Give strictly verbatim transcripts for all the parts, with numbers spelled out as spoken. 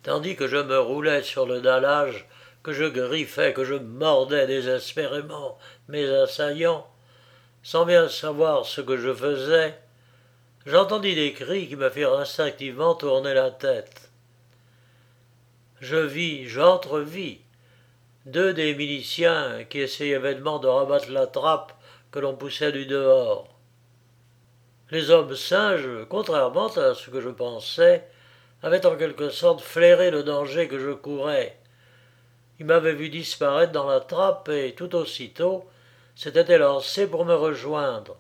tandis que je me roulais sur le dallage, que je griffais, que je mordais désespérément mes assaillants, sans bien savoir ce que je faisais, j'entendis des cris qui me firent instinctivement tourner la tête. Je vis, j'entrevis, deux des miliciens qui essayaient vainement de rabattre la trappe que l'on poussait du dehors. Les hommes singes, contrairement à ce que je pensais, avaient en quelque sorte flairé le danger que je courais. Ils m'avaient vu disparaître dans la trappe et, tout aussitôt, s'étaient élancés pour me rejoindre.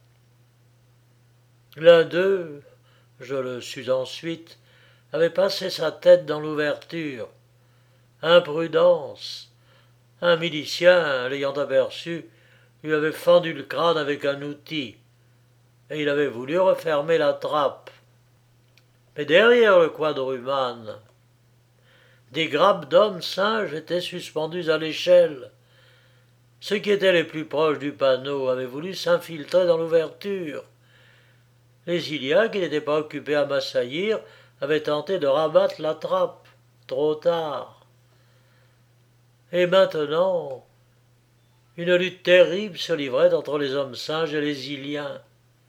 L'un d'eux, je le sus ensuite, avait passé sa tête dans l'ouverture. Imprudence. Un milicien, l'ayant aperçu, lui avait fendu le crâne avec un outil, et il avait voulu refermer la trappe. Mais derrière le quadrumane, des grappes d'hommes singes étaient suspendues à l'échelle. Ceux qui étaient les plus proches du panneau avaient voulu s'infiltrer dans l'ouverture. Les Iliens, qui n'étaient pas occupés à m'assaillir, avaient tenté de rabattre la trappe. Trop tard. Et maintenant, une lutte terrible se livrait entre les hommes singes et les Iliens.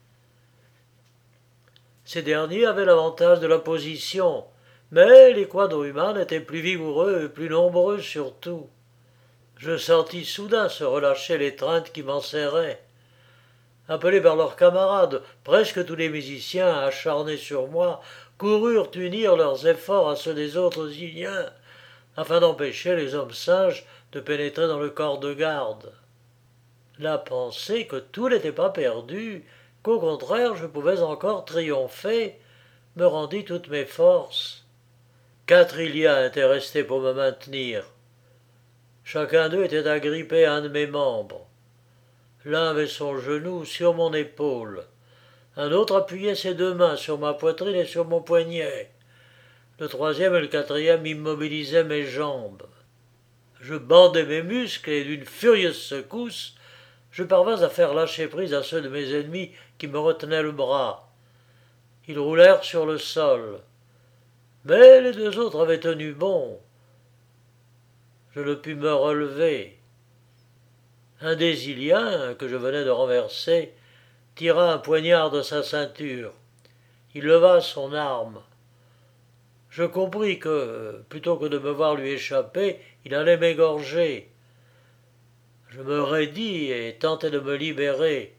Ces derniers avaient l'avantage de la position, mais les quadrumanes étaient plus vigoureux et plus nombreux surtout. Je sentis soudain se relâcher l'étreinte qui m'enserrait. Appelés par leurs camarades, presque tous les musiciens acharnés sur moi coururent unir leurs efforts à ceux des autres Iliens, afin d'empêcher les hommes singes de pénétrer dans le corps de garde. La pensée que tout n'était pas perdu, qu'au contraire je pouvais encore triompher, me rendit toutes mes forces. Quatre Iliens étaient restés pour me maintenir. Chacun d'eux était agrippé à un de mes membres. L'un avait son genou sur mon épaule. Un autre appuyait ses deux mains sur ma poitrine et sur mon poignet. Le troisième et le quatrième immobilisaient mes jambes. Je bandais mes muscles et d'une furieuse secousse, je parvins à faire lâcher prise à ceux de mes ennemis qui me retenaient le bras. Ils roulèrent sur le sol. Mais les deux autres avaient tenu bon. Je ne pus me relever. Un des Iliens, que je venais de renverser, tira un poignard de sa ceinture. Il leva son arme. Je compris que, plutôt que de me voir lui échapper, il allait m'égorger. Je me raidis et tentai de me libérer.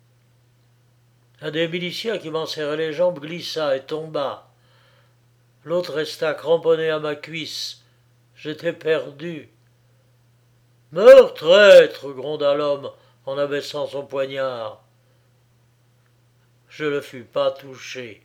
Un des miliciens qui m'en serrait les jambes glissa et tomba. L'autre resta cramponné à ma cuisse. J'étais perdu. « Meurs, traître !» gronda l'homme en abaissant son poignard. Je ne fus pas touché.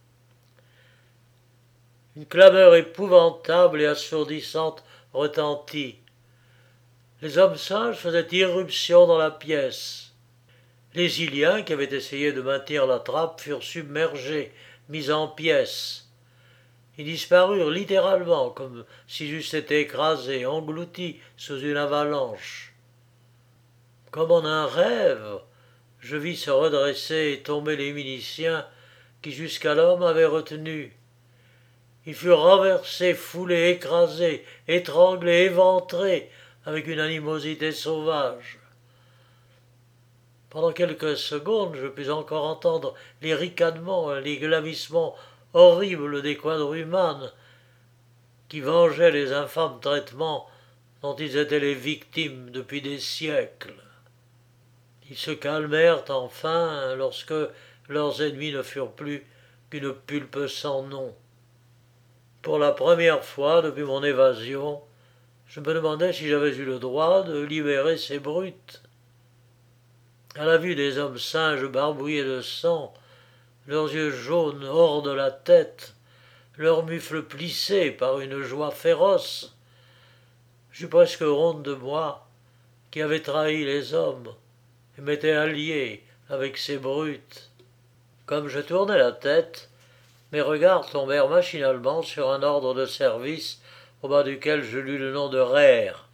Une clameur épouvantable et assourdissante retentit. Les hommes singes faisaient irruption dans la pièce. Les Iliens, qui avaient essayé de maintenir la trappe, furent submergés, mis en pièces. Ils disparurent littéralement, comme s'ils eussent été écrasés, engloutis sous une avalanche. Comme en un rêve, je vis se redresser et tomber les miliciens qui jusqu'alors m'avaient retenu. Ils furent renversés, foulés, écrasés, étranglés, éventrés, avec une animosité sauvage. Pendant quelques secondes, je pus encore entendre les ricanements et les glavissements horribles des quadrumanes qui vengeaient les infâmes traitements dont ils étaient les victimes depuis des siècles. Ils se calmèrent enfin lorsque leurs ennemis ne furent plus qu'une pulpe sans nom. Pour la première fois depuis mon évasion, je me demandais si j'avais eu le droit de libérer ces brutes. À la vue des hommes singes barbouillés de sang, leurs yeux jaunes hors de la tête, leurs mufles plissés par une joie féroce, j'eus presque honte de moi qui avais trahi les hommes et m'étais allié avec ces brutes. Comme je tournais la tête, mes regards tombèrent machinalement sur un ordre de service au bas duquel je lus le nom de Rère.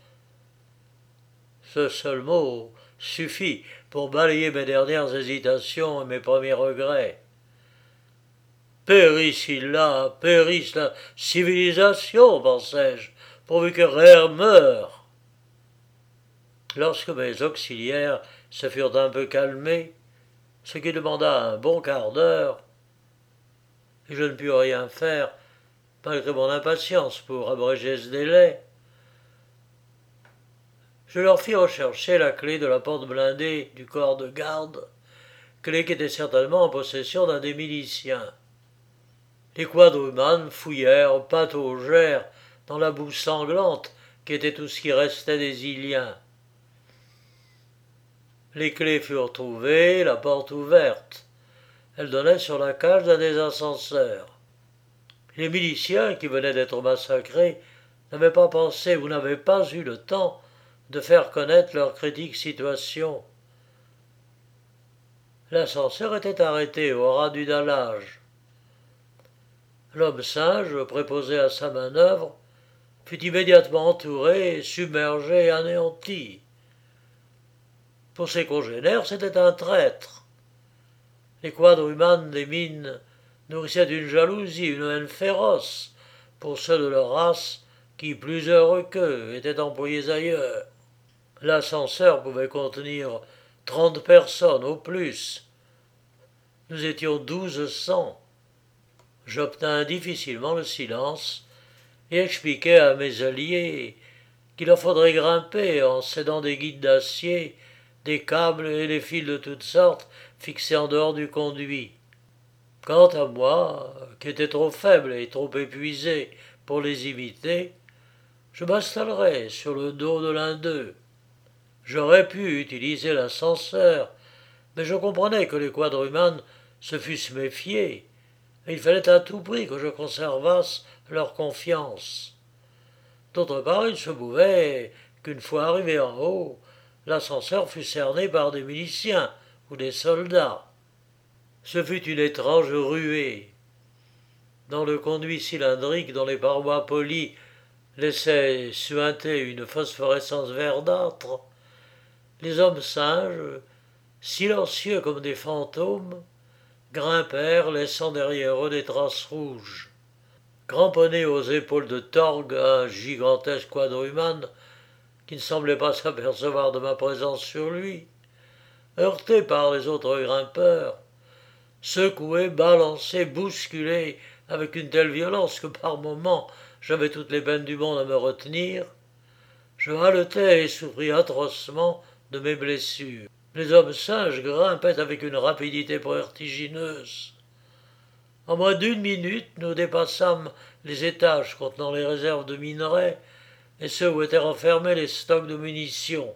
Ce seul mot suffit pour balayer mes dernières hésitations et mes premiers regrets. Périsse là, périsse la civilisation, pensai-je, pourvu que rien meure. Lorsque mes auxiliaires se furent un peu calmés, ce qui demanda un bon quart d'heure, et je ne pus rien faire, malgré mon impatience pour abréger ce délai, je leur fis rechercher la clé de la porte blindée du corps de garde, clé qui était certainement en possession d'un des miliciens. Les quadrumanes fouillèrent, pataugèrent dans la boue sanglante qui était tout ce qui restait des Iliens. Les clés furent trouvées, la porte ouverte. Elle donnait sur la cage d'un des ascenseurs. Les miliciens qui venaient d'être massacrés n'avaient pas pensé ou n'avaient pas eu le temps de faire connaître leur critique situation. L'ascenseur était arrêté au ras du dallage. L'homme singe, préposé à sa manœuvre, fut immédiatement entouré, submergé et anéanti. Pour ses congénères, c'était un traître. Les quadrumanes des mines nourrissaient une jalousie, une haine féroce pour ceux de leur race qui, plus heureux qu'eux, étaient employés ailleurs. L'ascenseur pouvait contenir trente personnes au plus. Nous étions douze cents. J'obtins difficilement le silence et expliquai à mes alliés qu'il leur faudrait grimper en s'aidant des guides d'acier, des câbles et des fils de toutes sortes fixés en dehors du conduit. Quant à moi, qui étais trop faible et trop épuisé pour les imiter, je m'installerais sur le dos de l'un d'eux. J'aurais pu utiliser l'ascenseur, mais je comprenais que les quadrumanes se fussent méfiés, et il fallait à tout prix que je conservasse leur confiance. D'autre part, il se pouvait qu'une fois arrivé en haut, l'ascenseur fût cerné par des miliciens ou des soldats. Ce fut une étrange ruée. Dans le conduit cylindrique dont les parois polies laissaient suinter une phosphorescence verdâtre, les hommes singes, silencieux comme des fantômes, grimpèrent, laissant derrière eux des traces rouges. Cramponné aux épaules de Torg, un gigantesque quadrumane, qui ne semblait pas s'apercevoir de ma présence sur lui, heurté par les autres grimpeurs, secoué, balancé, bousculé avec une telle violence que par moments j'avais toutes les peines du monde à me retenir, je haletais et souffris atrocement de mes blessures. Les hommes singes grimpaient avec une rapidité vertigineuse. En moins d'une minute, nous dépassâmes les étages contenant les réserves de minerais et ceux où étaient renfermés les stocks de munitions.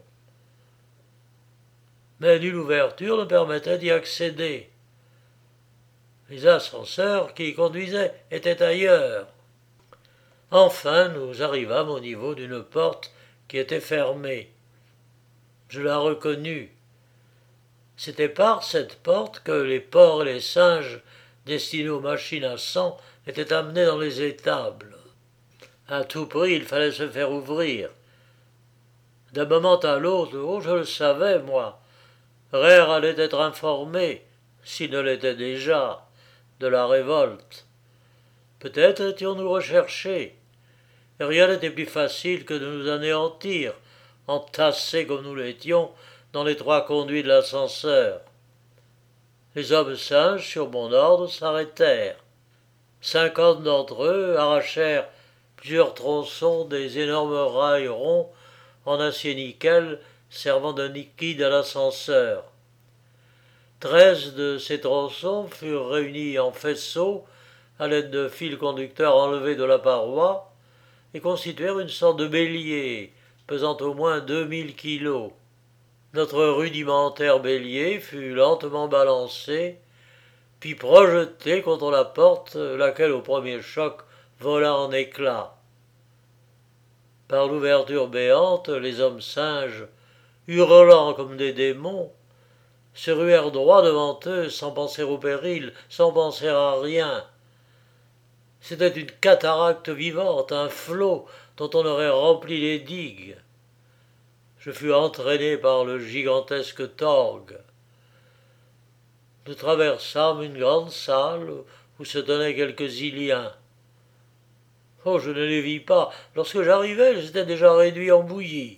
Mais nulle ouverture ne permettait d'y accéder. Les ascenseurs qui y conduisaient étaient ailleurs. Enfin, nous arrivâmes au niveau d'une porte qui était fermée. Je la reconnus. C'était par cette porte que les porcs et les singes destinés aux machines à sang étaient amenés dans les étables. À tout prix, il fallait se faire ouvrir. D'un moment à l'autre, oh, je le savais, moi, Rère allait être informé, s'il ne l'était déjà, de la révolte. Peut-être étions-nous recherchés, et rien n'était plus facile que de nous anéantir, entassés comme nous l'étions dans les trois conduits de l'ascenseur. Les hommes singes, sur mon ordre, s'arrêtèrent. Cinquante d'entre eux arrachèrent plusieurs tronçons des énormes rails ronds en acier nickel servant de liquide à l'ascenseur. Treize de ces tronçons furent réunis en faisceaux à l'aide de fils conducteurs enlevés de la paroi et constituèrent une sorte de bélier pesant au moins deux mille kilos. Notre rudimentaire bélier fut lentement balancé, puis projeté contre la porte, laquelle au premier choc vola en éclats. Par l'ouverture béante, les hommes singes, hurlant comme des démons, se ruèrent droit devant eux sans penser au péril, sans penser à rien. C'était une cataracte vivante, un flot dont on aurait rempli les digues. Je fus entraîné par le gigantesque Torg. Nous traversâmes une grande salle où se tenaient quelques Iliens. Oh, je ne les vis pas. Lorsque j'arrivai, ils étaient déjà réduits en bouillie.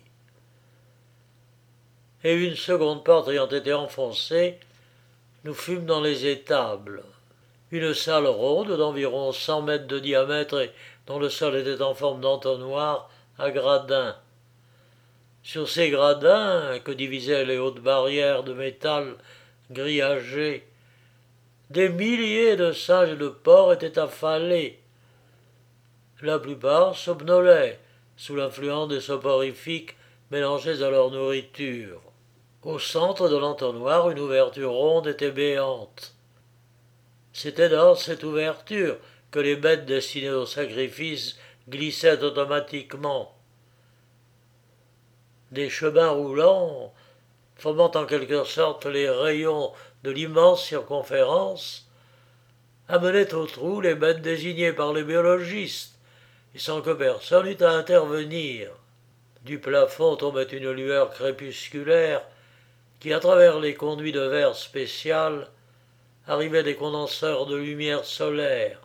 Et une seconde porte ayant été enfoncée, nous fûmes dans les étables. Une salle ronde d'environ cent mètres de diamètre et dont le sol était en forme d'entonnoir à gradins. Sur ces gradins, que divisaient les hautes barrières de métal grillagées, des milliers de singes et de porcs étaient affalés. La plupart somnolaient, sous l'influence des soporifiques mélangés à leur nourriture. Au centre de l'entonnoir, une ouverture ronde était béante. C'était dans cette ouverture que les bêtes destinées au sacrifice glissaient automatiquement. Des chemins roulants, formant en quelque sorte les rayons de l'immense circonférence, amenaient au trou les bêtes désignées par les biologistes, et sans que personne eût à intervenir. Du plafond tombait une lueur crépusculaire qui, à travers les conduits de verre spécial, arrivait des condenseurs de lumière solaire.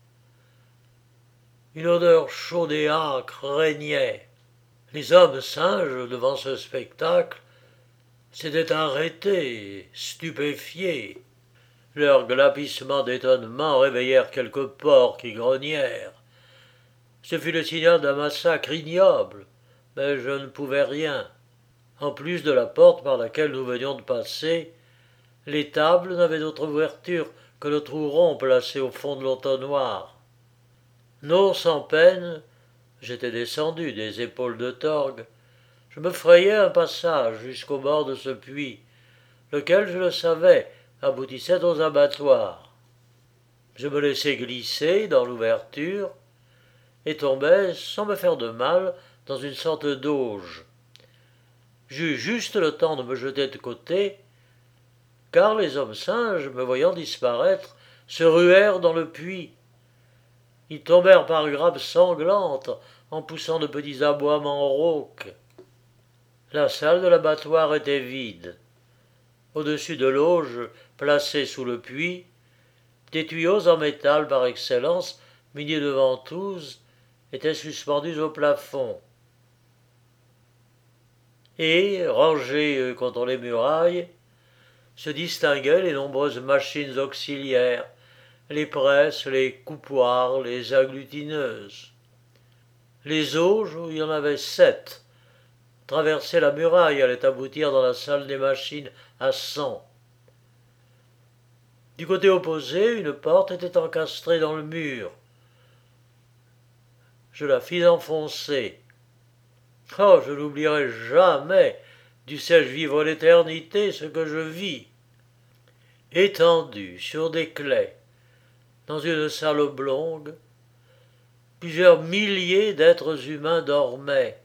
Une odeur chaude et âcre régnait. Les hommes singes, devant ce spectacle, s'étaient arrêtés, stupéfiés. Leurs glapissements d'étonnement réveillèrent quelques porcs qui grognèrent. Ce fut le signal d'un massacre ignoble, mais je ne pouvais rien. En plus de la porte par laquelle nous venions de passer, les tables n'avaient d'autre ouverture que le trou rond placé au fond de l'entonnoir. Non sans peine, j'étais descendu des épaules de Torgue, je me frayais un passage jusqu'au bord de ce puits, lequel, je le savais, aboutissait aux abattoirs. Je me laissai glisser dans l'ouverture et tombai, sans me faire de mal, dans une sorte d'auge. J'eus juste le temps de me jeter de côté, car les hommes singes, me voyant disparaître, se ruèrent dans le puits. Ils tombèrent par grappes sanglantes, en poussant de petits aboiements rauques. La salle de l'abattoir était vide. Au-dessus de l'auge, placée sous le puits, des tuyaux en métal par excellence, munis de ventouses, étaient suspendus au plafond. Et, rangés contre les murailles, se distinguaient les nombreuses machines auxiliaires, les presses, les coupoirs, les agglutineuses. Les auges, où il y en avait sept, traversaient la muraille et allaient aboutir dans la salle des machines à sang. Du côté opposé, une porte était encastrée dans le mur. Je la fis enfoncer. Oh, je n'oublierai jamais, dussé-je vivre l'éternité, ce que je vis. Étendu sur des claies, dans une salle oblongue, plusieurs milliers d'êtres humains dormaient.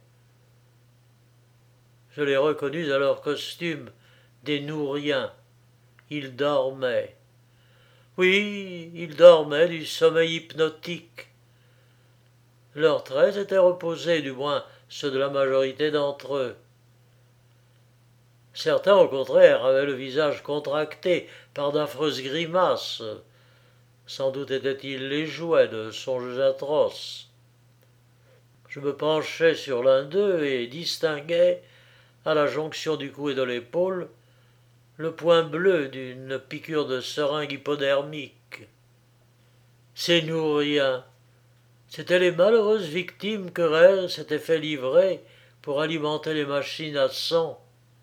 Je les reconnus à leur costume, des nourriens. Ils dormaient. Oui, ils dormaient du sommeil hypnotique. Leurs traits étaient reposés, du moins ceux de la majorité d'entre eux. Certains, au contraire, avaient le visage contracté par d'affreuses grimaces. Sans doute étaient-ils les jouets de songes atroces. Je me penchai sur l'un d'eux et distinguai, à la jonction du cou et de l'épaule, le point bleu d'une piqûre de seringue hypodermique. Ces nourriens, c'étaient les malheureuses victimes que Rey s'était fait livrer pour alimenter les machines à sang.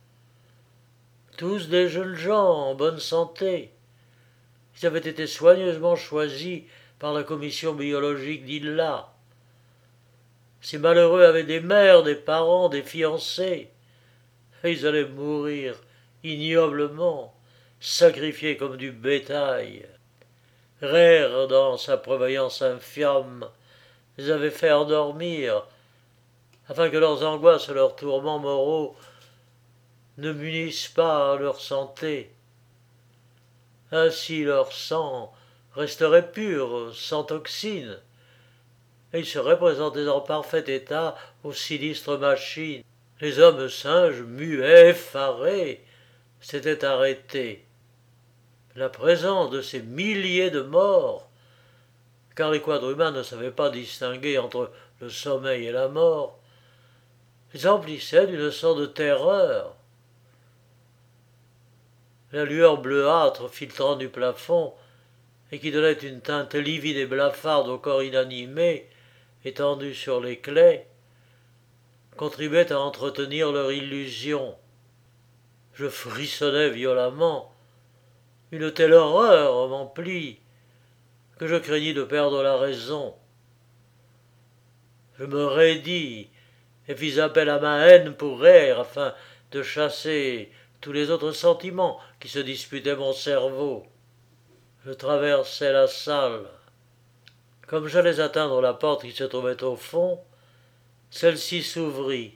Tous des jeunes gens en bonne santé. Ils avaient été soigneusement choisis par la commission biologique d'Illa. Ces malheureux avaient des mères, des parents, des fiancés. Et ils allaient mourir ignoblement, sacrifiés comme du bétail. Rey, dans sa prévoyance infâme, les avait fait endormir, afin que leurs angoisses et leurs tourments moraux ne munissent pas leur santé. Ainsi leur sang resterait pur, sans toxines, et ils seraient présentés en parfait état aux sinistres machines. Les hommes singes, muets, effarés, s'étaient arrêtés. La présence de ces milliers de morts car les quadrumanes ne savaient pas distinguer entre le sommeil et la mort, les emplissaient d'une sorte de terreur. La lueur bleuâtre filtrant du plafond, et qui donnait une teinte livide et blafarde au corps inanimé, étendu sur les claies, contribuait à entretenir leur illusion. Je frissonnais violemment. Une telle horreur m'emplit que je craignis de perdre la raison. Je me raidis et fis appel à ma haine pour rire afin de chasser tous les autres sentiments qui se disputaient mon cerveau. Je traversai la salle. Comme j'allais atteindre la porte qui se trouvait au fond, celle-ci s'ouvrit.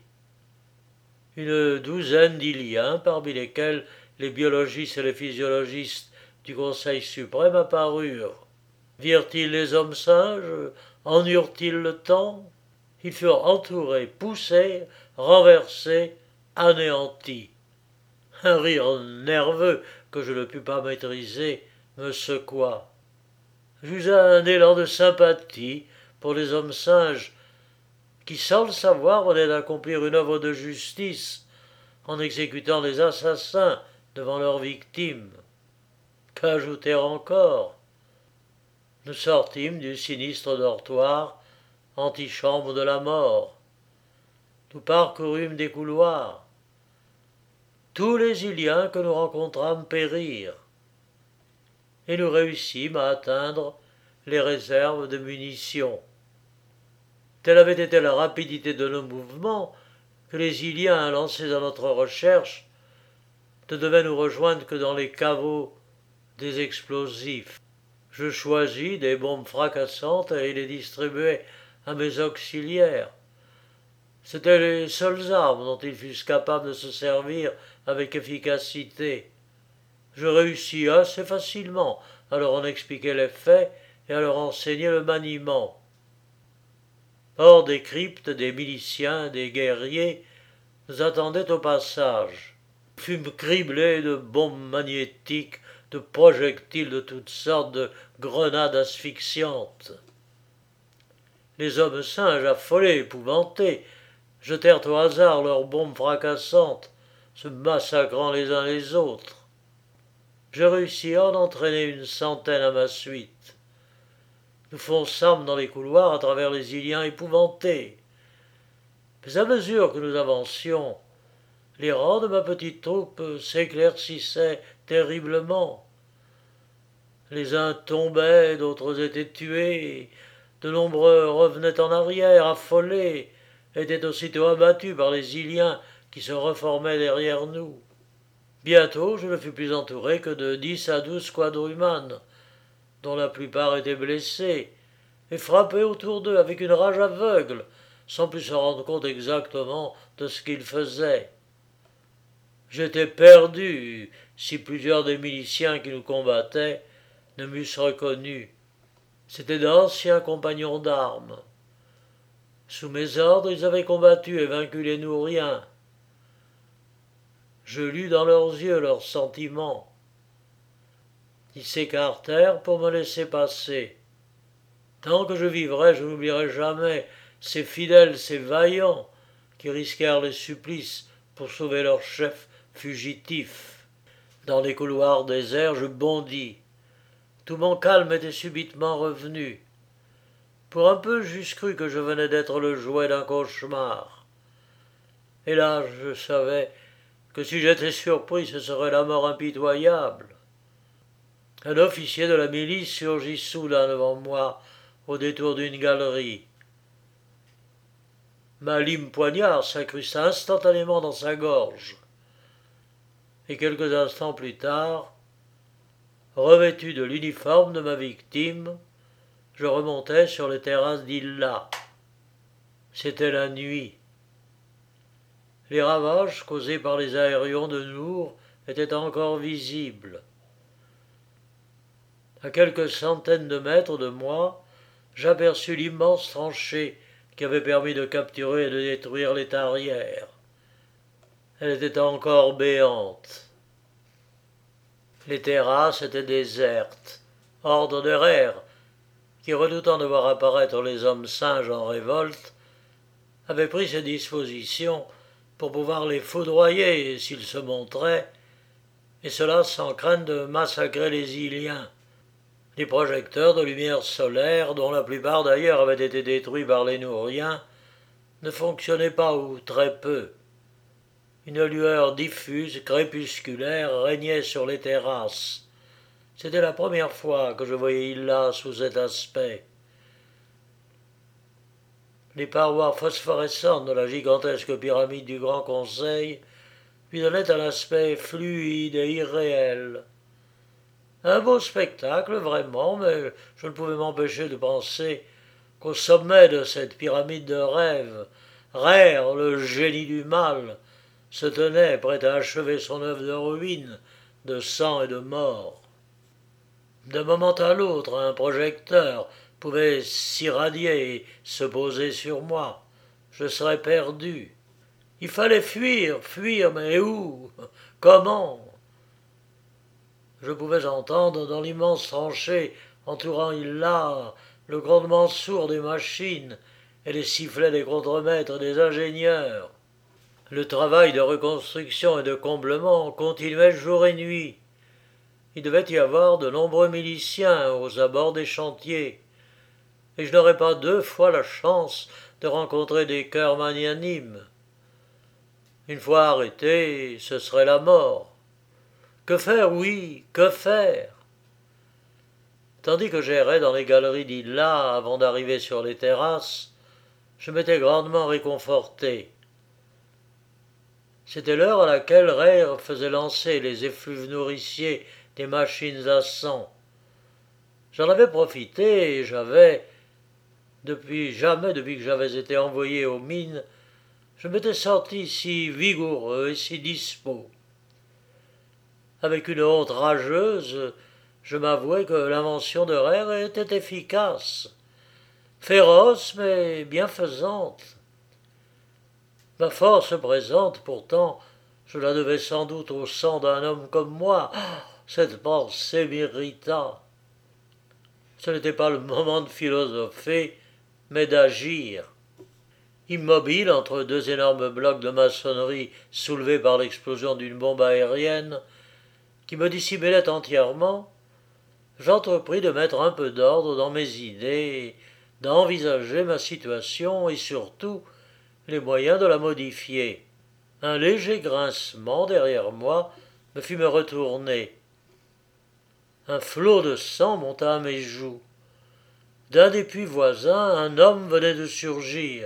Une douzaine d'Iliens, parmi lesquels les biologistes et les physiologistes du Conseil suprême apparurent. Virent-ils les hommes singes? En eurent-ils le temps? Ils furent entourés, poussés, renversés, anéantis. Un rire nerveux, que je ne pus pas maîtriser, me secoua. J'eus un élan de sympathie pour les hommes singes, qui, sans le savoir, venaient d'accomplir une œuvre de justice en exécutant des assassins devant leurs victimes. Qu'ajouter encore? Nous sortîmes du sinistre dortoir, antichambre de la mort. Nous parcourûmes des couloirs. Tous les Iliens que nous rencontrâmes périrent, et nous réussîmes à atteindre les réserves de munitions. Telle avait été la rapidité de nos mouvements que les Iliens, lancés à notre recherche, ne devaient nous rejoindre que dans les caveaux des explosifs. Je choisis des bombes fracassantes et les distribuai à mes auxiliaires. C'étaient les seules armes dont ils fussent capables de se servir avec efficacité. Je réussis assez facilement à leur en expliquer les faits et à leur enseigner le maniement. Hors des cryptes, des miliciens, des guerriers nous attendaient au passage. Nous fûmes criblés de bombes magnétiques, de projectiles de toutes sortes, de grenades asphyxiantes. Les hommes singes, affolés, épouvantés, jetèrent au hasard leurs bombes fracassantes, se massacrant les uns les autres. Je réussis à en entraîner une centaine à ma suite. Nous fonçâmes dans les couloirs à travers les Iliens épouvantés. Mais à mesure que nous avancions, les rangs de ma petite troupe s'éclaircissaient terriblement. Les uns tombaient, d'autres étaient tués, de nombreux revenaient en arrière, affolés, étaient aussitôt abattus par les Iliens qui se reformaient derrière nous. Bientôt, je ne fus plus entouré que de dix à douze quadrumanes, dont la plupart étaient blessés, et frappaient autour d'eux avec une rage aveugle, sans plus se rendre compte exactement de ce qu'ils faisaient. J'étais perdu si plusieurs des miliciens qui nous combattaient ne m'eussent reconnu. C'étaient d'anciens compagnons d'armes. Sous mes ordres, ils avaient combattu et vaincu les Nouriens. Je lus dans leurs yeux leurs sentiments. Ils s'écartèrent pour me laisser passer. Tant que je vivrai, je n'oublierai jamais ces fidèles, ces vaillants, qui risquèrent les supplices pour sauver leur chef fugitif. Dans les couloirs déserts, je bondis. Tout mon calme était subitement revenu. Pour un peu, j'eusse cru que je venais d'être le jouet d'un cauchemar. Et là, je savais que si j'étais surpris, ce serait la mort impitoyable. Un officier de la milice surgit soudain devant moi, au détour d'une galerie. Ma lime poignard s'incrusta instantanément dans sa gorge. Et quelques instants plus tard, revêtu de l'uniforme de ma victime, je remontais sur les terrasses d'Illa. C'était la nuit. Les ravages causés par les aérions de Nour étaient encore visibles. À quelques centaines de mètres de moi, j'aperçus l'immense tranchée qui avait permis de capturer et de détruire les tarières. Elle était encore béante. Les terrasses étaient désertes, hors d'honoraires, qui, redoutant de voir apparaître les hommes singes en révolte, avait pris ses dispositions pour pouvoir les foudroyer s'ils se montraient, et cela sans crainte de massacrer les Iliens. Les projecteurs de lumière solaire, dont la plupart d'ailleurs avaient été détruits par les Nouriens, ne fonctionnaient pas ou très peu. Une lueur diffuse, crépusculaire, régnait sur les terrasses. C'était la première fois que je voyais Illa sous cet aspect. Les parois phosphorescentes de la gigantesque pyramide du Grand Conseil lui donnaient un aspect fluide et irréel. Un beau spectacle, vraiment, mais je ne pouvais m'empêcher de penser qu'au sommet de cette pyramide de rêve, Rère, le génie du mal, se tenait prêt à achever son œuvre de ruine, de sang et de mort. D'un moment à l'autre, un projecteur pouvait s'irradier et se poser sur moi. Je serais perdu. Il fallait fuir, fuir, mais où? Comment? Je pouvais entendre dans l'immense tranchée entourant Illa le grondement sourd des machines et les sifflets des contremaîtres et des ingénieurs. Le travail de reconstruction et de comblement continuait jour et nuit. Il devait y avoir de nombreux miliciens aux abords des chantiers, et je n'aurais pas deux fois la chance de rencontrer des cœurs magnanimes. Une fois arrêté, ce serait la mort. Que faire, oui, que faire? Tandis que j'errais dans les galeries d'Illa avant d'arriver sur les terrasses, je m'étais grandement réconforté. C'était l'heure à laquelle Rère faisait lancer les effluves nourriciers des machines à sang. J'en avais profité et j'avais, depuis jamais depuis que j'avais été envoyé aux mines, je m'étais senti si vigoureux et si dispos. Avec une honte rageuse, je m'avouai que l'invention de Rère était efficace, féroce mais bienfaisante. Ma force présente, pourtant, je la devais sans doute au sang d'un homme comme moi. Cette pensée m'irrita. Ce n'était pas le moment de philosopher, mais d'agir. Immobile entre deux énormes blocs de maçonnerie soulevés par l'explosion d'une bombe aérienne, qui me dissimulait entièrement, j'entrepris de mettre un peu d'ordre dans mes idées, d'envisager ma situation et surtout les moyens de la modifier. Un léger grincement derrière moi me fit me retourner. Un flot de sang monta à mes joues. D'un des puits voisins, un homme venait de surgir.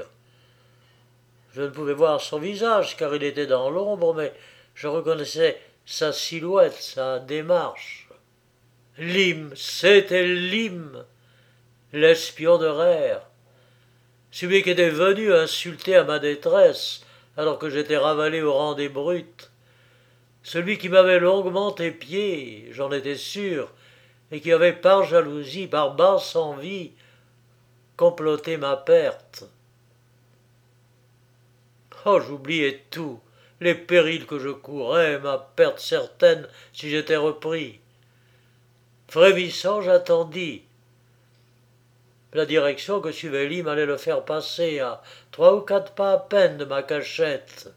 Je ne pouvais voir son visage car il était dans l'ombre, mais je reconnaissais sa silhouette, sa démarche. Lim, c'était Lim, l'espion de Rère, celui qui était venu insulter à ma détresse alors que j'étais ravalé au rang des brutes, celui qui m'avait longuement épié, j'en étais sûr, et qui avait par jalousie, par basse envie, comploté ma perte. Oh, j'oubliais tout, les périls que je courais, ma perte certaine si j'étais repris. Frémissant, j'attendis. La direction que suivait Lim allait le faire passer à trois ou quatre pas à peine de ma cachette.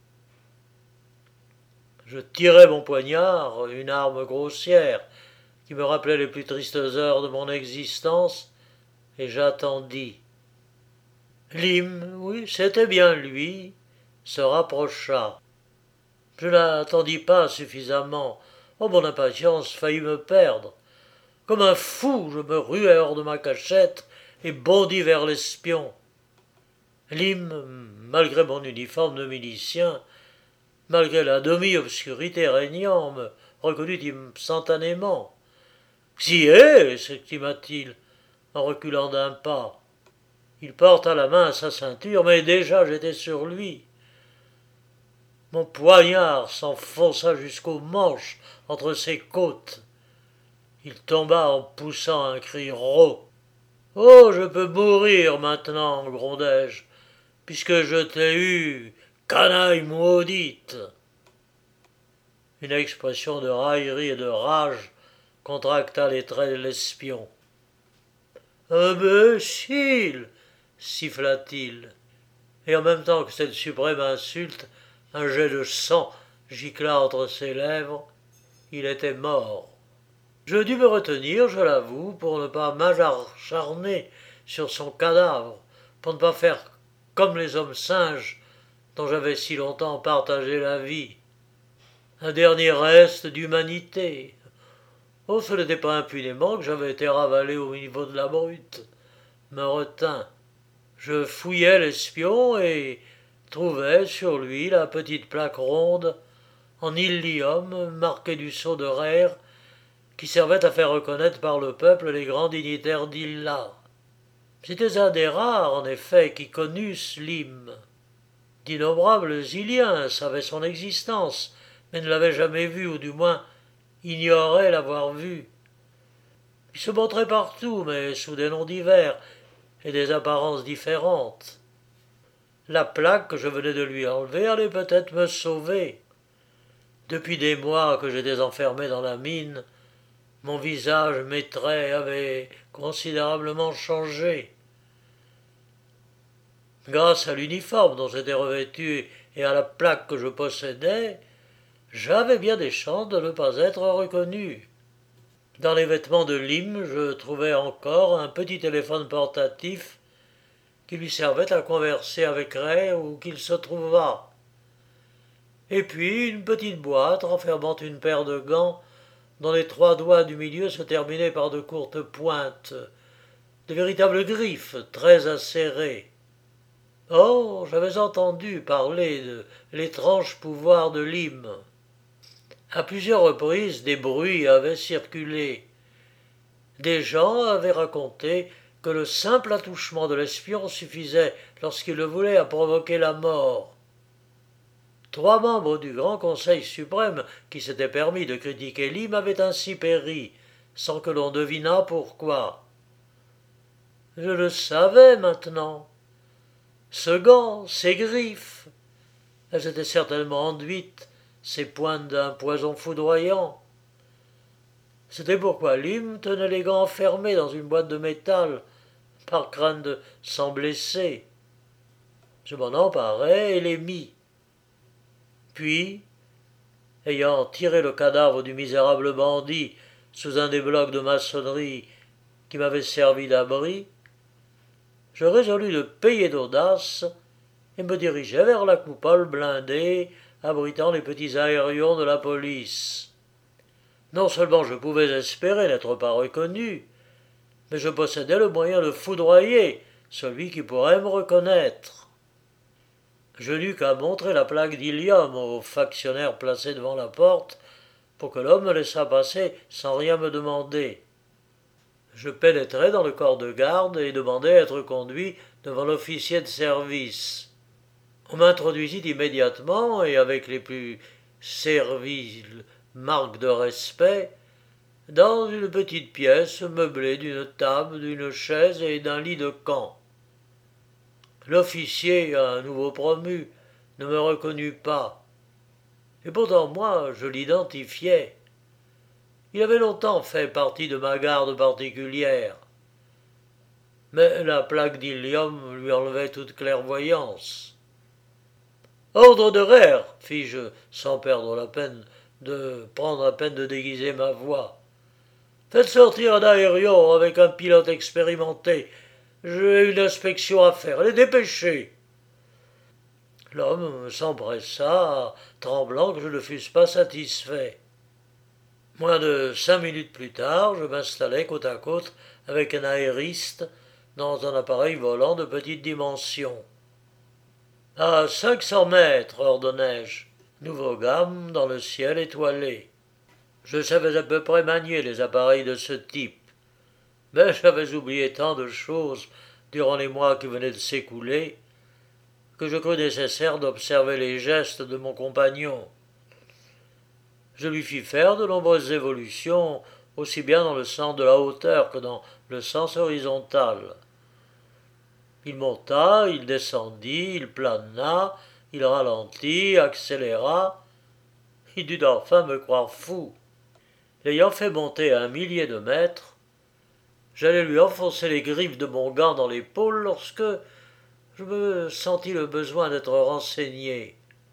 Je tirai mon poignard, une arme grossière, qui me rappelait les plus tristes heures de mon existence, et j'attendis. Lim, oui, c'était bien lui, se rapprocha. Je n'attendis pas suffisamment. Oh, mon impatience faillit me perdre. Comme un fou, je me ruai hors de ma cachette et bondis vers l'espion. Lim, malgré mon uniforme de milicien, malgré la demi-obscurité régnant, me reconnut instantanément. « Qui est » s'exclama-t-il, en reculant d'un pas. Il porta la main à sa ceinture, mais déjà j'étais sur lui. Mon poignard s'enfonça jusqu'au manche entre ses côtes. Il tomba en poussant un cri rauque. « Oh, je peux mourir maintenant, grondai-je, puisque je t'ai eu, canaille maudite !» Une expression de raillerie et de rage contracta les traits de l'espion. Imbécile siffla-t-il. Et en même temps que cette suprême insulte, un jet de sang gicla entre ses lèvres. Il était mort. Je dus me retenir, je l'avoue, pour ne pas m'acharner sur son cadavre, pour ne pas faire comme les hommes singes dont j'avais si longtemps partagé la vie. Un dernier reste d'humanité. Oh, ce n'était pas impunément que j'avais été ravalé au niveau de la brute. Me retins. Je fouillai l'espion et trouvai sur lui la petite plaque ronde en ilium marquée du sceau de Rère qui servait à faire reconnaître par le peuple les grands dignitaires d'Illa. C'était un des rares, en effet, qui connussent l'hymne. D'innombrables Iliens savaient son existence, mais ne l'avaient jamais vu, ou du moins ignoraient l'avoir vu. Il se montrait partout, mais sous des noms divers et des apparences différentes. La plaque que je venais de lui enlever allait peut-être me sauver. Depuis des mois que j'étais enfermé dans la mine, mon visage maîtrais avait considérablement changé. Grâce à l'uniforme dont j'étais revêtu et à la plaque que je possédais, j'avais bien des chances de ne pas être reconnu. Dans les vêtements de Lim, je trouvais encore un petit téléphone portatif qui lui servait à converser avec Ray où qu'il se trouvât. Et puis une petite boîte renfermant une paire de gants dont les trois doigts du milieu se terminaient par de courtes pointes, de véritables griffes très acérées. Or, j'avais entendu parler de l'étrange pouvoir de Lim. À plusieurs reprises, des bruits avaient circulé. Des gens avaient raconté que le simple attouchement de l'espion suffisait, lorsqu'il le voulait, à provoquer la mort. Trois membres du Grand Conseil suprême qui s'étaient permis de critiquer Lim avaient ainsi péri, sans que l'on devinât pourquoi. Je le savais maintenant. Ce gant, ces griffes, elles étaient certainement enduites, ces pointes d'un poison foudroyant. C'était pourquoi Lim tenait les gants enfermés dans une boîte de métal, par crainte de s'en blesser. Je m'en emparai et les mis. Puis, ayant tiré le cadavre du misérable bandit sous un des blocs de maçonnerie qui m'avait servi d'abri, je résolus de payer d'audace et me dirigeai vers la coupole blindée abritant les petits aérions de la police. Non seulement je pouvais espérer n'être pas reconnu, mais je possédais le moyen de foudroyer celui qui pourrait me reconnaître. Je n'eus qu'à montrer la plaque d'Ilium au factionnaire placé devant la porte pour que l'homme me laissât passer sans rien me demander. Je pénétrai dans le corps de garde et demandai à être conduit devant l'officier de service. On m'introduisit immédiatement et avec les plus serviles marques de respect dans une petite pièce meublée d'une table, d'une chaise et d'un lit de camp. L'officier, un nouveau promu, ne me reconnut pas. Et pourtant moi, je l'identifiais. Il avait longtemps fait partie de ma garde particulière. Mais la plaque d'Ilium lui enlevait toute clairvoyance. « Ordre de Rère !» fis-je, sans perdre la peine de prendre la peine de déguiser ma voix. « Faites sortir un aérion avec un pilote expérimenté. J'ai une inspection à faire. Allez, dépêchez !» L'homme s'empressa, tremblant que je ne fusse pas satisfait. Moins de cinq minutes plus tard, je m'installai côte à côte avec un aériste dans un appareil volant de petite dimension. « À cinq cents mètres, ordonnai-je, nouveau gamme dans le ciel étoilé. » Je savais à peu près manier les appareils de ce type, mais j'avais oublié tant de choses durant les mois qui venaient de s'écouler que je crus nécessaire d'observer les gestes de mon compagnon. Je lui fis faire de nombreuses évolutions, aussi bien dans le sens de la hauteur que dans le sens horizontal. Il monta, il descendit, il plana, il ralentit, accéléra. Il dut enfin me croire fou. L'ayant fait monter à un millier de mètres, J'allais lui enfoncer les griffes de mon gant dans l'épaule lorsque je me sentis le besoin d'être renseigné.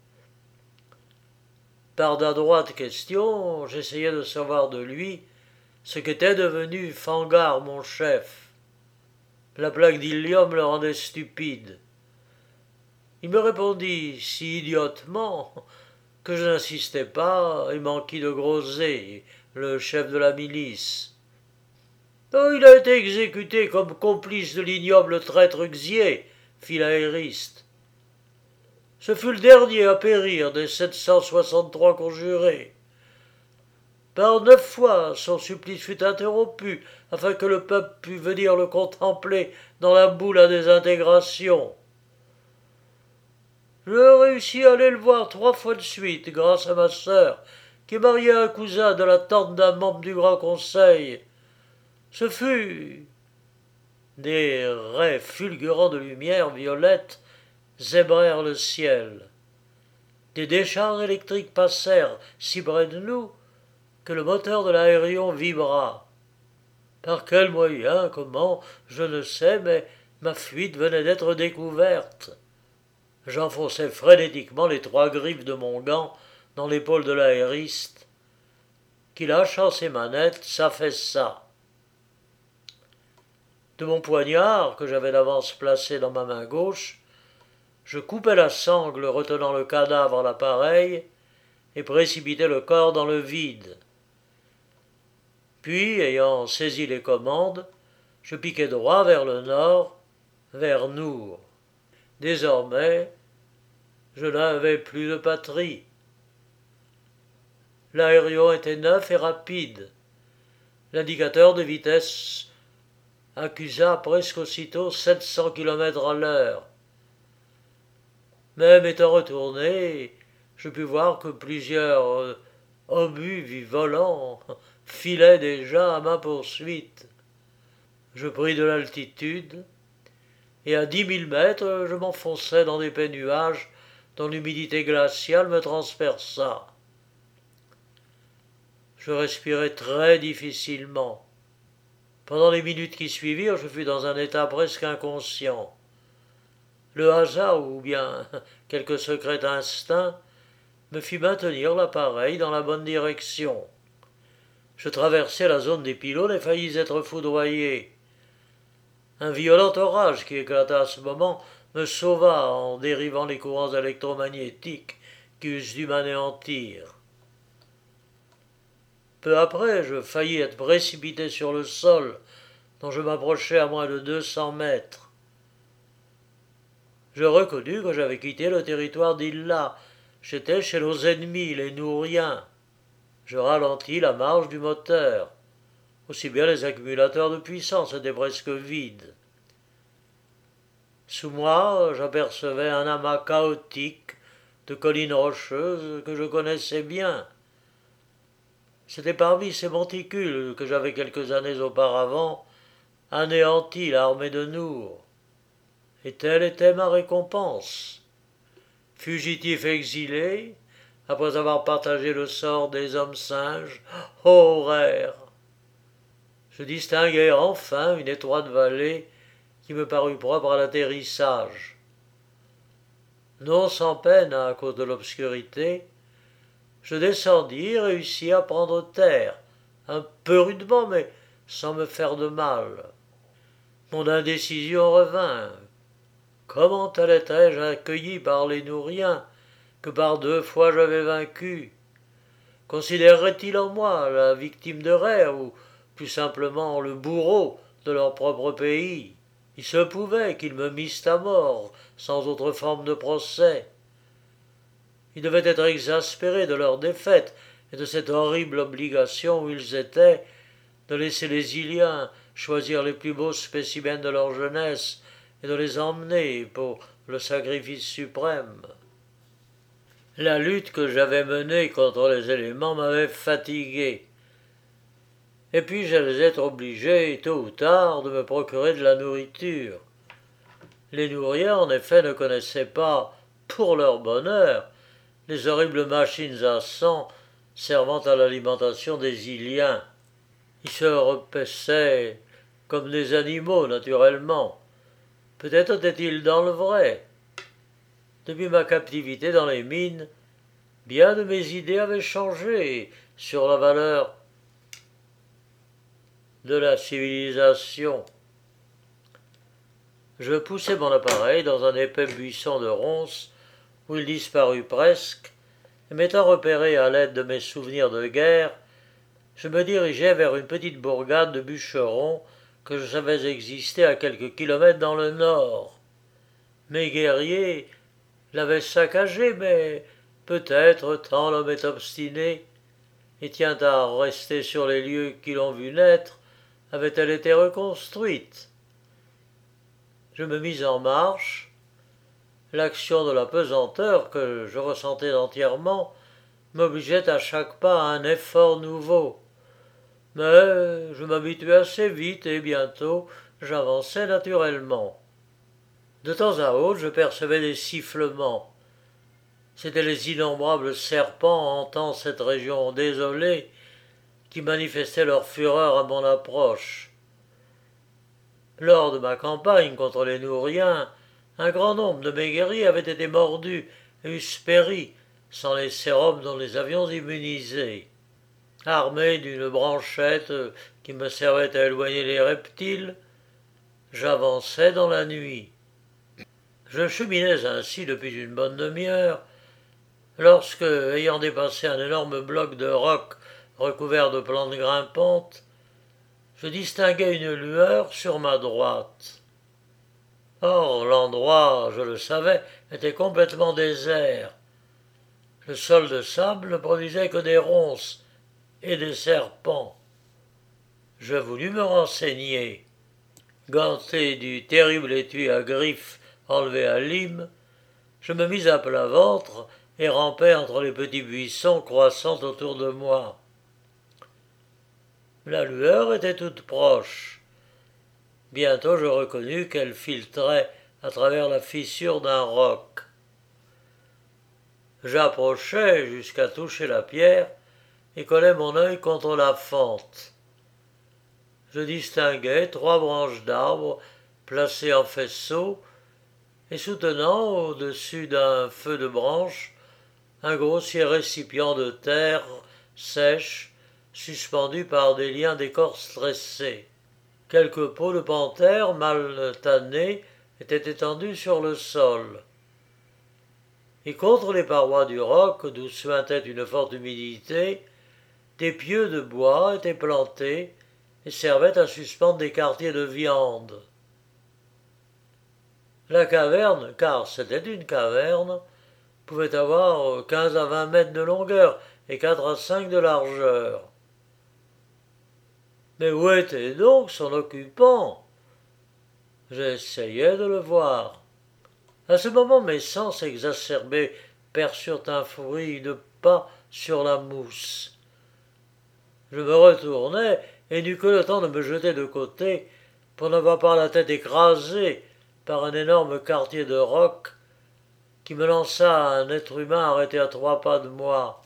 Par d'adroites questions, j'essayais de savoir de lui ce qu'était devenu Fangar, mon chef. La plaque d'Ilium le rendait stupide. Il me répondit si idiotement que je n'insistais pas et m'enquis de Grosset, le chef de la milice. Oh, il a été exécuté comme complice de l'ignoble traître Xier, fit l'aériste. Ce fut le dernier à périr des sept cent soixante-trois conjurés. Par neuf fois, son supplice fut interrompu, afin que le peuple pût venir le contempler dans la boule à désintégration. Je réussis à aller le voir trois fois de suite, grâce à ma sœur, qui est mariée à un cousin de la tante d'un membre du Grand Conseil. Ce fut... Des raies fulgurants de lumière violette zébrèrent le ciel. Des décharges électriques passèrent si près de nous que le moteur de l'aérion vibra. Par quel moyen, comment, je ne sais, mais ma fuite venait d'être découverte. J'enfonçai frénétiquement les trois griffes de mon gant dans l'épaule de l'aériste, qui, lâchant ses manettes, s'affaissa. De mon poignard, que j'avais d'avance placé dans ma main gauche, je coupai la sangle retenant le cadavre à l'appareil et précipitai le corps dans le vide. Puis, ayant saisi les commandes, je piquai droit vers le nord, vers Nour. Désormais, je n'avais plus de patrie. L'aérion était neuf et rapide. L'indicateur de vitesse accusa presque aussitôt sept cents kilomètres à l'heure. Même étant retourné, je pus voir que plusieurs obus volants filaient déjà à ma poursuite. Je pris de l'altitude, et à dix mille mètres, je m'enfonçai dans d'épais nuages dont l'humidité glaciale me transperça. Je respirai très difficilement. Pendant les minutes qui suivirent, je fus dans un état presque inconscient. Le hasard, ou bien quelque secret instinct, me fit maintenir l'appareil dans la bonne direction. Je traversai la zone des pylônes et faillis être foudroyé. Un violent orage qui éclata à ce moment me sauva en dérivant les courants électromagnétiques qui eussent dû m'anéantir. Peu après, je faillis être précipité sur le sol, dont je m'approchais à moins de deux cents mètres. Je reconnus que j'avais quitté le territoire d'Illa. J'étais chez nos ennemis, les Nouriens. Je ralentis la marche du moteur. Aussi bien les accumulateurs de puissance étaient presque vides. Sous moi, j'apercevais un amas chaotique de collines rocheuses que je connaissais bien. C'était parmi ces monticules que j'avais quelques années auparavant anéanti l'armée de Nour. Et telle était ma récompense. Fugitif exilé, après avoir partagé le sort des hommes singes, horaire. Je distinguai enfin une étroite vallée qui me parut propre à l'atterrissage. Non sans peine à cause de l'obscurité, je descendis et réussis à prendre terre, un peu rudement, mais sans me faire de mal. Mon indécision revint. Comment allais-je accueilli par les Nouriens, que par deux fois j'avais vaincu? Considéraient-ils en moi la victime de rêve, ou plus simplement le bourreau de leur propre pays? Il se pouvait qu'ils me missent à mort, sans autre forme de procès. Ils devaient être exaspérés de leur défaite et de cette horrible obligation où ils étaient de laisser les Iliens choisir les plus beaux spécimens de leur jeunesse et de les emmener pour le sacrifice suprême. La lutte que j'avais menée contre les éléments m'avait fatigué. Et puis j'allais être obligé, tôt ou tard, de me procurer de la nourriture. Les Nouriens, en effet, ne connaissaient pas, pour leur bonheur, les horribles machines à sang servant à l'alimentation des Iliens. Ils se repaissaient comme des animaux, naturellement. Peut-être était-il dans le vrai. Depuis ma captivité dans les mines, bien de mes idées avaient changé sur la valeur de la civilisation. Je poussai mon appareil dans un épais buisson de ronces où il disparut presque, et m'étant repéré à l'aide de mes souvenirs de guerre, je me dirigeai vers une petite bourgade de bûcherons que je savais exister à quelques kilomètres dans le nord. Mes guerriers l'avaient saccagée, mais peut-être, tant l'homme est obstiné et tient à rester sur les lieux qui l'ont vu naître, avait-elle été reconstruite. Je me mis en marche. L'action de la pesanteur que je ressentais entièrement m'obligeait à chaque pas à un effort nouveau. Mais je m'habituai assez vite et bientôt j'avançai naturellement. De temps à autre, je percevais des sifflements. C'étaient les innombrables serpents hantant cette région désolée qui manifestaient leur fureur à mon approche. Lors de ma campagne contre les Nouriens, un grand nombre de mes guerriers avaient été mordus et eussent péri sans les sérums dont les avions immunisés. Armé d'une branchette qui me servait à éloigner les reptiles, j'avançais dans la nuit. Je cheminais ainsi depuis une bonne demi-heure, lorsque, ayant dépassé un énorme bloc de roc recouvert de plantes grimpantes, je distinguai une lueur sur ma droite. Or, l'endroit, je le savais, était complètement désert. Le sol de sable ne produisait que des ronces et des serpents. Je voulus me renseigner. Ganté du terrible étui à griffes enlevé à Lime, je me mis à plat ventre et rampai entre les petits buissons croissant autour de moi. La lueur était toute proche. Bientôt je reconnus qu'elle filtrait à travers la fissure d'un roc. J'approchai jusqu'à toucher la pierre et collai mon œil contre la fente. Je distinguai trois branches d'arbres placées en faisceau et soutenant au-dessus d'un feu de branches un grossier récipient de terre sèche suspendu par des liens d'écorce tressée. Quelques peaux de panthère mal tannées étaient étendues sur le sol. Et contre les parois du roc, d'où suintait une forte humidité, des pieux de bois étaient plantés et servaient à suspendre des quartiers de viande. La caverne, car c'était une caverne, pouvait avoir quinze à vingt mètres de longueur et quatre à cinq de largeur. Mais où était donc son occupant? J'essayai de le voir. À ce moment, mes sens exacerbés perçurent un bruit de pas sur la mousse. Je me retournai et n'eus que le temps de me jeter de côté pour n'avoir pas la tête écrasée par un énorme quartier de roc qui me lança à un être humain arrêté à trois pas de moi.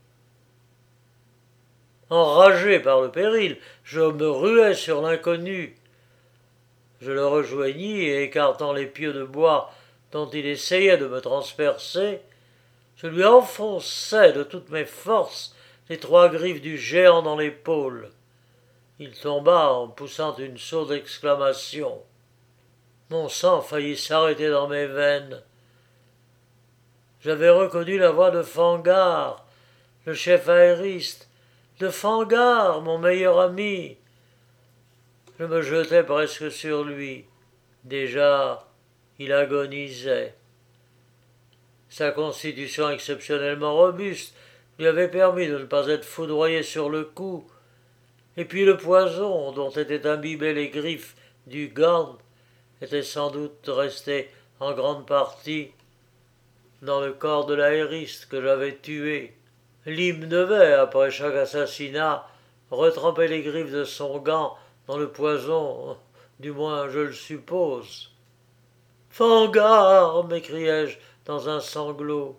Enragé par le péril, je me ruai sur l'inconnu. Je le rejoignis et, écartant les pieux de bois dont il essayait de me transpercer, je lui enfonçai de toutes mes forces les trois griffes du géant dans l'épaule. Il tomba en poussant une sourde exclamation. Mon sang faillit s'arrêter dans mes veines. J'avais reconnu la voix de Fangar, le chef aériste, de Fangar, mon meilleur ami. Je me jetai presque sur lui. Déjà, il agonisait. Sa constitution exceptionnellement robuste lui avait permis de ne pas être foudroyé sur le coup, et puis le poison dont étaient imbibées les griffes du gant était sans doute resté en grande partie dans le corps de l'aériste que j'avais tué. Lime devait, après chaque assassinat, retremper les griffes de son gant dans le poison, du moins je le suppose. Fangar, m'écriai-je dans un sanglot.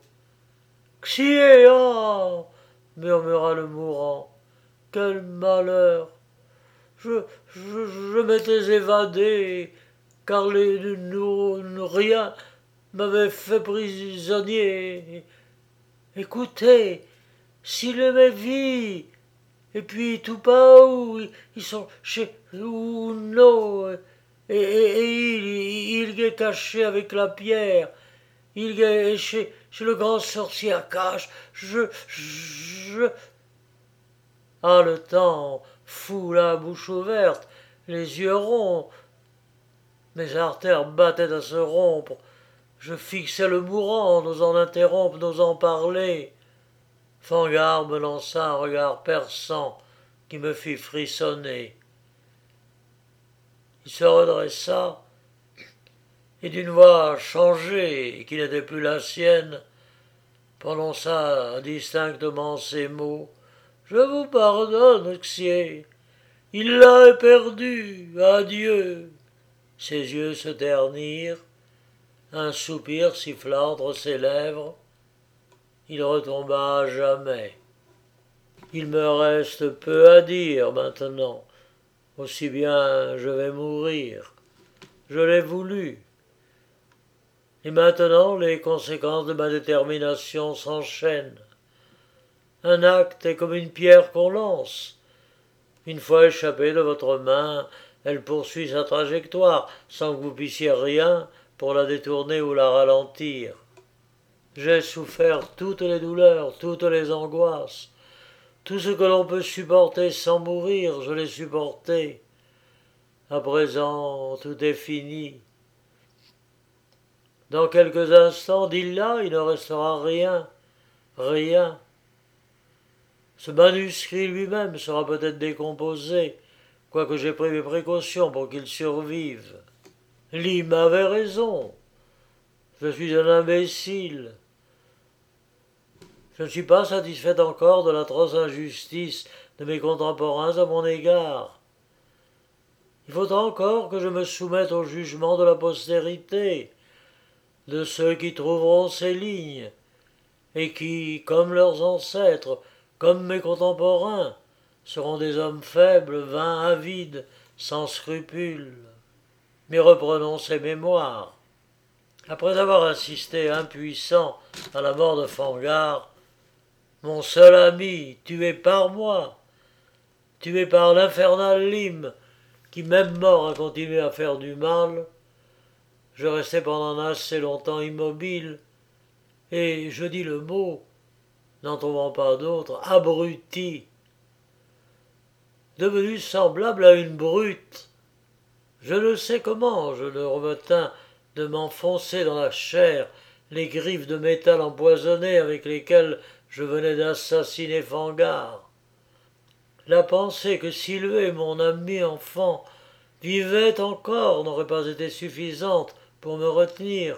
Xiéa, murmura le mourant. Quel malheur! je, je, je m'étais évadé, car les nous, rien m'avait fait prisonnier. Écoutez, s'il aimait vie, et puis tout pas où ils sont chez Uno, et, et, et il, il est caché avec la pierre, il est chez, chez le grand sorcier Akash, je, je... Ah, le temps, fou, la bouche ouverte, les yeux ronds, mes artères battaient à se rompre, je fixais le mourant, n'osant interrompre, n'osant parler. Fangar me lança un regard perçant qui me fit frissonner. Il se redressa et d'une voix changée, qui n'était plus la sienne, prononça distinctement ces mots. « Je vous pardonne, Xier. Il l'a perdu. Adieu. » Ses yeux se ternirent, un soupir siffla entre ses lèvres. Il retomba à jamais. Il me reste peu à dire maintenant. Aussi bien je vais mourir. Je l'ai voulu. Et maintenant les conséquences de ma détermination s'enchaînent. Un acte est comme une pierre qu'on lance. Une fois échappée de votre main, elle poursuit sa trajectoire sans que vous puissiez rien pour la détourner ou la ralentir. J'ai souffert toutes les douleurs, toutes les angoisses. Tout ce que l'on peut supporter sans mourir, je l'ai supporté. À présent, tout est fini. Dans quelques instants, d'Illa, il ne restera rien, rien. Ce manuscrit lui-même sera peut-être décomposé, quoique j'ai pris mes précautions pour qu'il survive. Lim avait raison. Je suis un imbécile. Je ne suis pas satisfait encore de l'atroce injustice de mes contemporains à mon égard. Il faudra encore que je me soumette au jugement de la postérité, de ceux qui trouveront ces lignes, et qui, comme leurs ancêtres, comme mes contemporains, seront des hommes faibles, vains, avides, sans scrupules. Mais reprenons ces mémoires. Après avoir assisté impuissant à la mort de Fangar, mon seul ami, tué par moi, tué par l'infernal Lim, qui même mort a continué à faire du mal, je restai pendant assez longtemps immobile, et je dis le mot, n'en trouvant pas d'autre, abruti, devenu semblable à une brute. Je ne sais comment je ne remetins de m'enfoncer dans la chair les griffes de métal empoisonné avec lesquelles je venais d'assassiner Fangar. La pensée que Sylvé, mon ami enfant, vivait encore n'aurait pas été suffisante pour me retenir.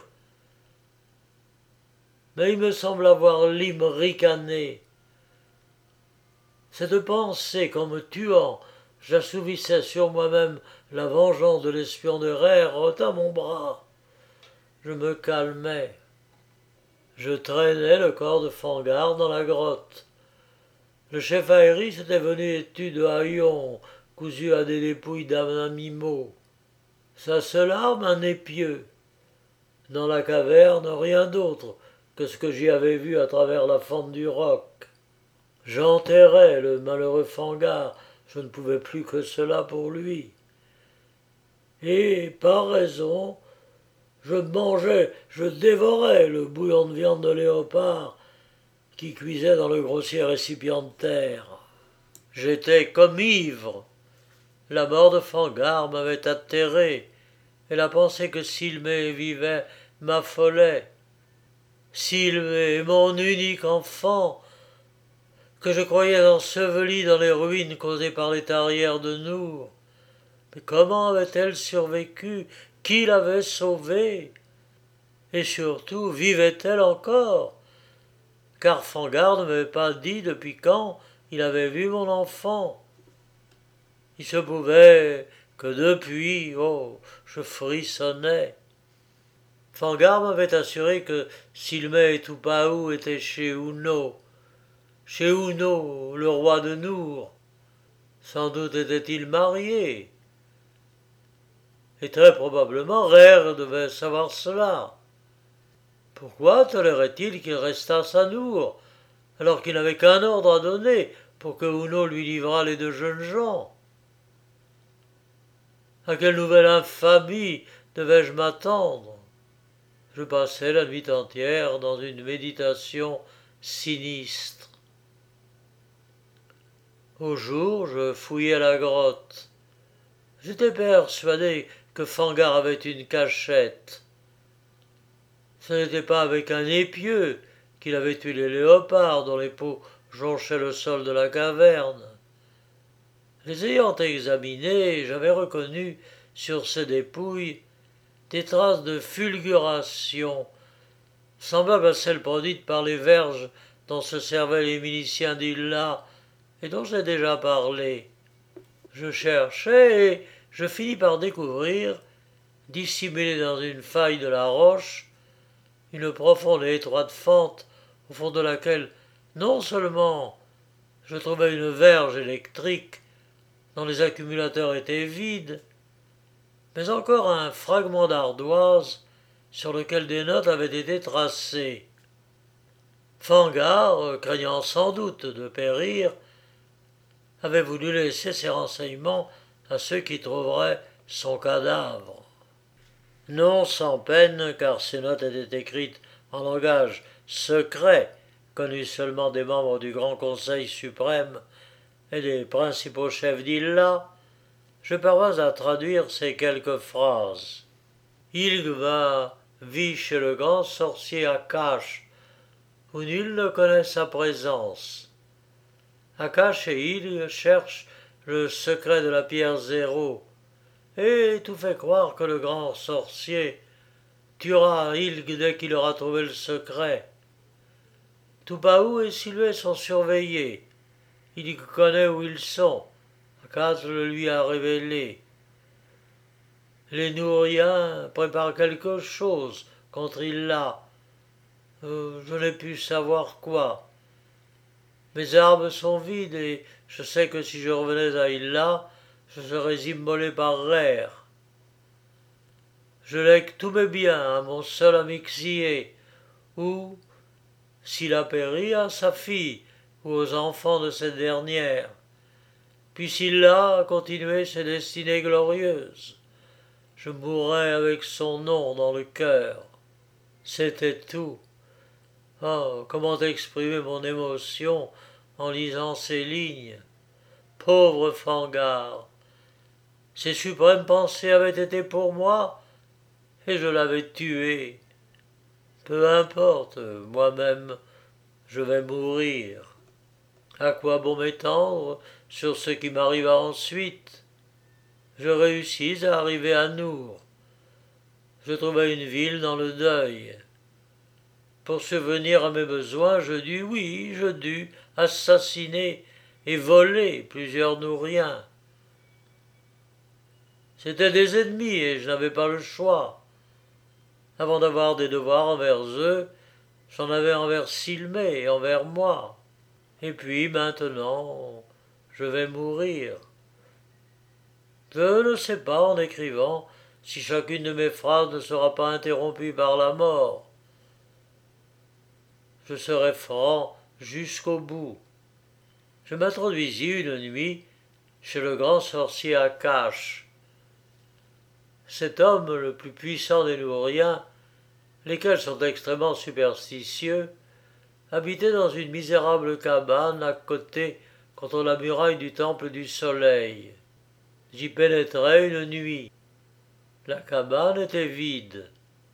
Mais il me semble avoir Lim ricané. Cette pensée qu'en me tuant, j'assouvissais sur moi-même la vengeance de l'espion de Rère retint mon bras. Je me calmai. Je traînais le corps de Fangar dans la grotte. Le chef Aéris était venu étu de haillons, cousu à des dépouilles d'animaux. Sa seule arme, un épieu. Dans la caverne, rien d'autre que ce que j'y avais vu à travers la fente du roc. J'enterrai le malheureux Fangar, je ne pouvais plus que cela pour lui. Et, par raison, je mangeais, je dévorais le bouillon de viande de léopard qui cuisait dans le grossier récipient de terre. J'étais comme ivre. La mort de Fangar m'avait atterré, et la pensée que Sylmé vivait m'affolait. Sylmé, mon unique enfant, que je croyais enseveli dans les ruines causées par les tarières de Nour. Mais comment avait-elle survécu? Qui l'avait sauvée? Et surtout, vivait-elle encore? Car Fangar ne m'avait pas dit depuis quand il avait vu mon enfant. Il se pouvait que depuis, oh, je frissonnais. Fangar m'avait assuré que Sylmé et Tupaou étaient chez Uno, chez Uno, le roi de Nour. Sans doute était-il marié. Et très probablement Rère devait savoir cela. Pourquoi tolérait-il qu'il restât à Nour, alors qu'il n'avait qu'un ordre à donner pour que Ounno lui livrât les deux jeunes gens? À quelle nouvelle infamie devais-je m'attendre? Je passai la nuit entière dans une méditation sinistre. Au jour, je fouillai la grotte. J'étais persuadé que Fangar avait une cachette. Ce n'était pas avec un épieu qu'il avait tué les léopards dont les peaux jonchaient le sol de la caverne. Les ayant examinés, j'avais reconnu sur ses dépouilles des traces de fulguration, semblables à celles produites par les verges dont se servaient les miliciens d'Illa et dont j'ai déjà parlé. Je cherchai et je finis par découvrir, dissimulée dans une faille de la roche, une profonde et étroite fente au fond de laquelle non seulement je trouvais une verge électrique dont les accumulateurs étaient vides, mais encore un fragment d'ardoise sur lequel des notes avaient été tracées. Fangar, craignant sans doute de périr, avait voulu laisser ses renseignements à ceux qui trouveraient son cadavre. Non sans peine, car ces notes étaient écrites en langage secret, connu seulement des membres du Grand Conseil suprême et des principaux chefs d'Illa, je parvins à traduire ces quelques phrases. Ilgva vit chez le grand sorcier Akash, où nul ne connaît sa présence. Akash et Ilg cherchent le secret de la pierre zéro, et tout fait croire que le grand sorcier tuera Ilg dès qu'il aura trouvé le secret. Tupaou et Silvé sont surveillés. Ilg connaît où ils sont. Akash le lui a révélé. Les Nouriens préparent quelque chose contre Illa. Euh, je n'ai pu savoir quoi. Mes armes sont vides et je sais que si je revenais à Illa, je serais immolé par Rère. Je lègue tous mes biens à mon seul ami Xié, ou, s'il a péri, à sa fille ou aux enfants de cette dernière. Puis Illa a continué ses destinées glorieuses. Je mourrai avec son nom dans le cœur. C'était tout. Oh, comment exprimer mon émotion en lisant ces lignes? Pauvre Fangar! Ses suprêmes pensées avaient été pour moi, et je l'avais tué. Peu importe, moi-même, je vais mourir. À quoi bon m'étendre sur ce qui m'arriva ensuite? Je réussis à arriver à Nour. Je trouvai une ville dans le deuil. Pour subvenir à mes besoins, je dus, oui, je dus assassiner et voler plusieurs Nouriens. C'étaient des ennemis et je n'avais pas le choix. Avant d'avoir des devoirs envers eux, j'en avais envers Silmé et envers moi. Et puis maintenant, je vais mourir. Je ne sais pas, en écrivant, si chacune de mes phrases ne sera pas interrompue par la mort. Je serai franc jusqu'au bout. Je m'introduisis une nuit chez le grand sorcier Akash. Cet homme, le plus puissant des Nouriens, lesquels sont extrêmement superstitieux, habitait dans une misérable cabane à côté contre la muraille du temple du soleil. J'y pénétrai une nuit. La cabane était vide.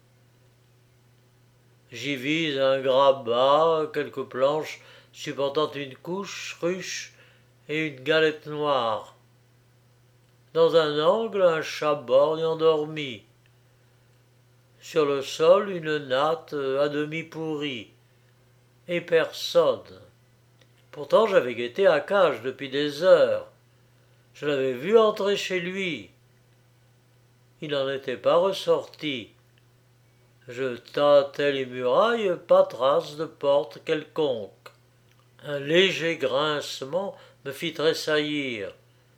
J'y vis un grabat, quelques planches supportant une couche, ruche et une galette noire. Dans un angle, un chat borgne endormi. Sur le sol, une natte à demi pourrie. Et personne. Pourtant, j'avais guetté Akash depuis des heures. Je l'avais vu entrer chez lui. Il n'en était pas ressorti. Je tâtai les murailles, pas trace de porte quelconque. Un léger grincement me fit tressaillir.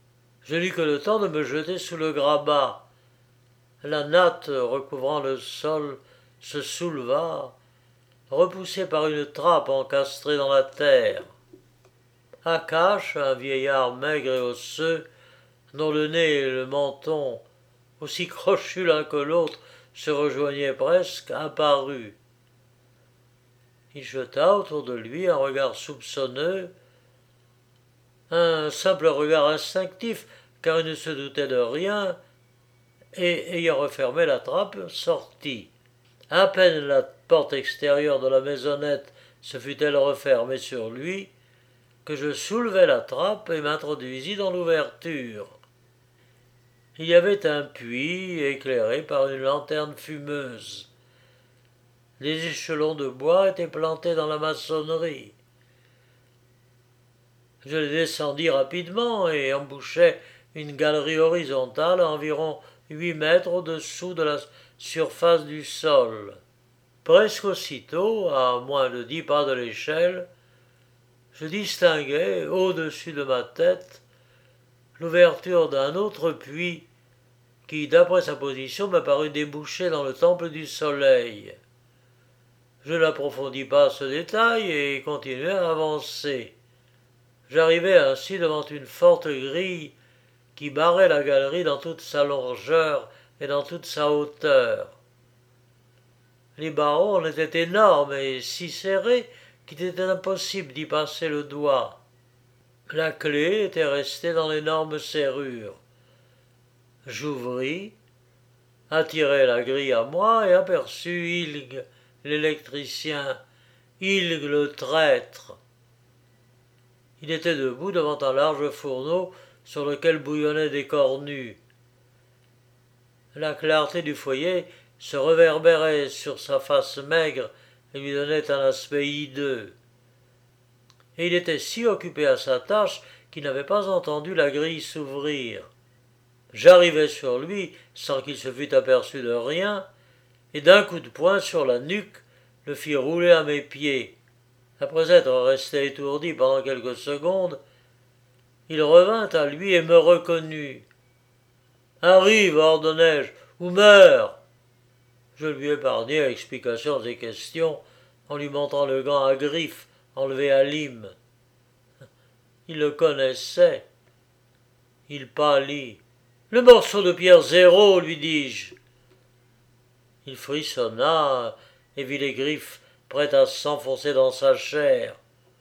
Je n'eus que le temps de me jeter sous le grabat. La natte, recouvrant le sol, se souleva, repoussée par une trappe encastrée dans la terre. Akash, un vieillard maigre et osseux, dont le nez et le menton, aussi crochus l'un que l'autre, se rejoignaient presque, apparut. Il jeta autour de lui un regard soupçonneux, un simple regard instinctif, car il ne se doutait de rien, et, ayant refermé la trappe, sortit. À peine la porte extérieure de la maisonnette se fut-elle refermée sur lui, que je soulevai la trappe et m'introduisis dans l'ouverture. Il y avait un puits éclairé par une lanterne fumeuse. Des échelons de bois étaient plantés dans la maçonnerie. Je les descendis rapidement et embouchai une galerie horizontale à environ huit mètres au-dessous de la surface du sol. Presque aussitôt, à moins de dix pas de l'échelle, je distinguai, au-dessus de ma tête, l'ouverture d'un autre puits qui, d'après sa position, me parut déboucher dans le temple du soleil. Je n'approfondis pas ce détail et continuai à avancer. J'arrivai ainsi devant une forte grille qui barrait la galerie dans toute sa longueur et dans toute sa hauteur. Les barreaux en étaient énormes et si serrés qu'il était impossible d'y passer le doigt. La clé était restée dans l'énorme serrure. J'ouvris, attirai la grille à moi et aperçus Ilg, l'électricien, Ilg le traître. Il était debout devant un large fourneau sur lequel bouillonnaient des cornues. La clarté du foyer se réverbérait sur sa face maigre et lui donnait un aspect hideux. Et il était si occupé à sa tâche qu'il n'avait pas entendu la grille s'ouvrir. J'arrivai sur lui sans qu'il se fût aperçu de rien, et d'un coup de poing sur la nuque le fis rouler à mes pieds. Après être resté étourdi pendant quelques secondes, il revint à lui et me reconnut. « Arrive, ordonnai-je, ou meurs !» Je lui épargnai explications et questions en lui montrant le gant à griffes enlevé à Lim. Il le connaissait. Il pâlit. « Le morceau de pierre zéro, lui dis-je. » Il frissonna et vit les griffes prêtes à s'enfoncer dans sa chair.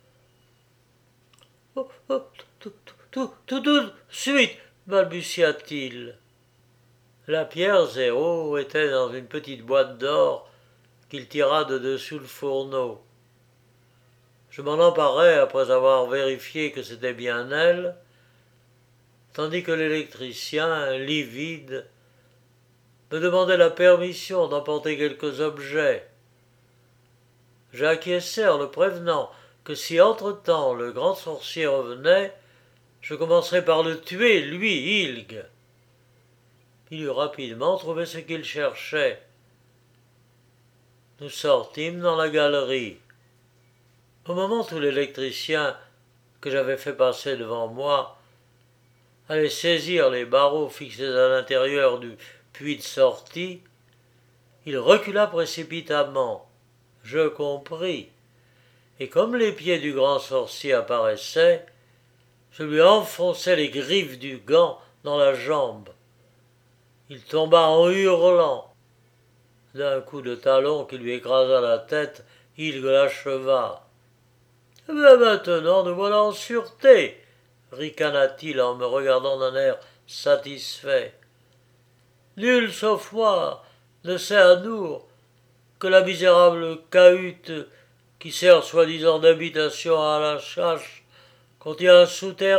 « Oh, oh, tout, tout, tout, tout de suite, balbutia-t-il. La pierre zéro était dans une petite boîte d'or qu'il tira de dessous le fourneau. Je m'en emparai après avoir vérifié que c'était bien elle, tandis que l'électricien, livide, me demandait la permission d'emporter quelques objets. J'acquiesçai en le prévenant que si entre-temps le grand sorcier revenait, je commencerais par le tuer, lui, Ilg. Il eut rapidement trouvé ce qu'il cherchait. Nous sortîmes dans la galerie. Au moment où l'électricien que j'avais fait passer devant moi allait saisir les barreaux fixés à l'intérieur du puits de sortie, il recula précipitamment. Je compris, et comme les pieds du grand sorcier apparaissaient, je lui enfonçai les griffes du gant dans la jambe. Il tomba en hurlant. D'un coup de talon qui lui écrasa la tête, il l'acheva. « Eh bien maintenant, nous voilà en sûreté, » ricana-t-il en me regardant d'un air satisfait. « Nul sauf moi ne sait à Nour que la misérable cahute qui sert soi-disant d'habitation à la chasse contient un souterrain. »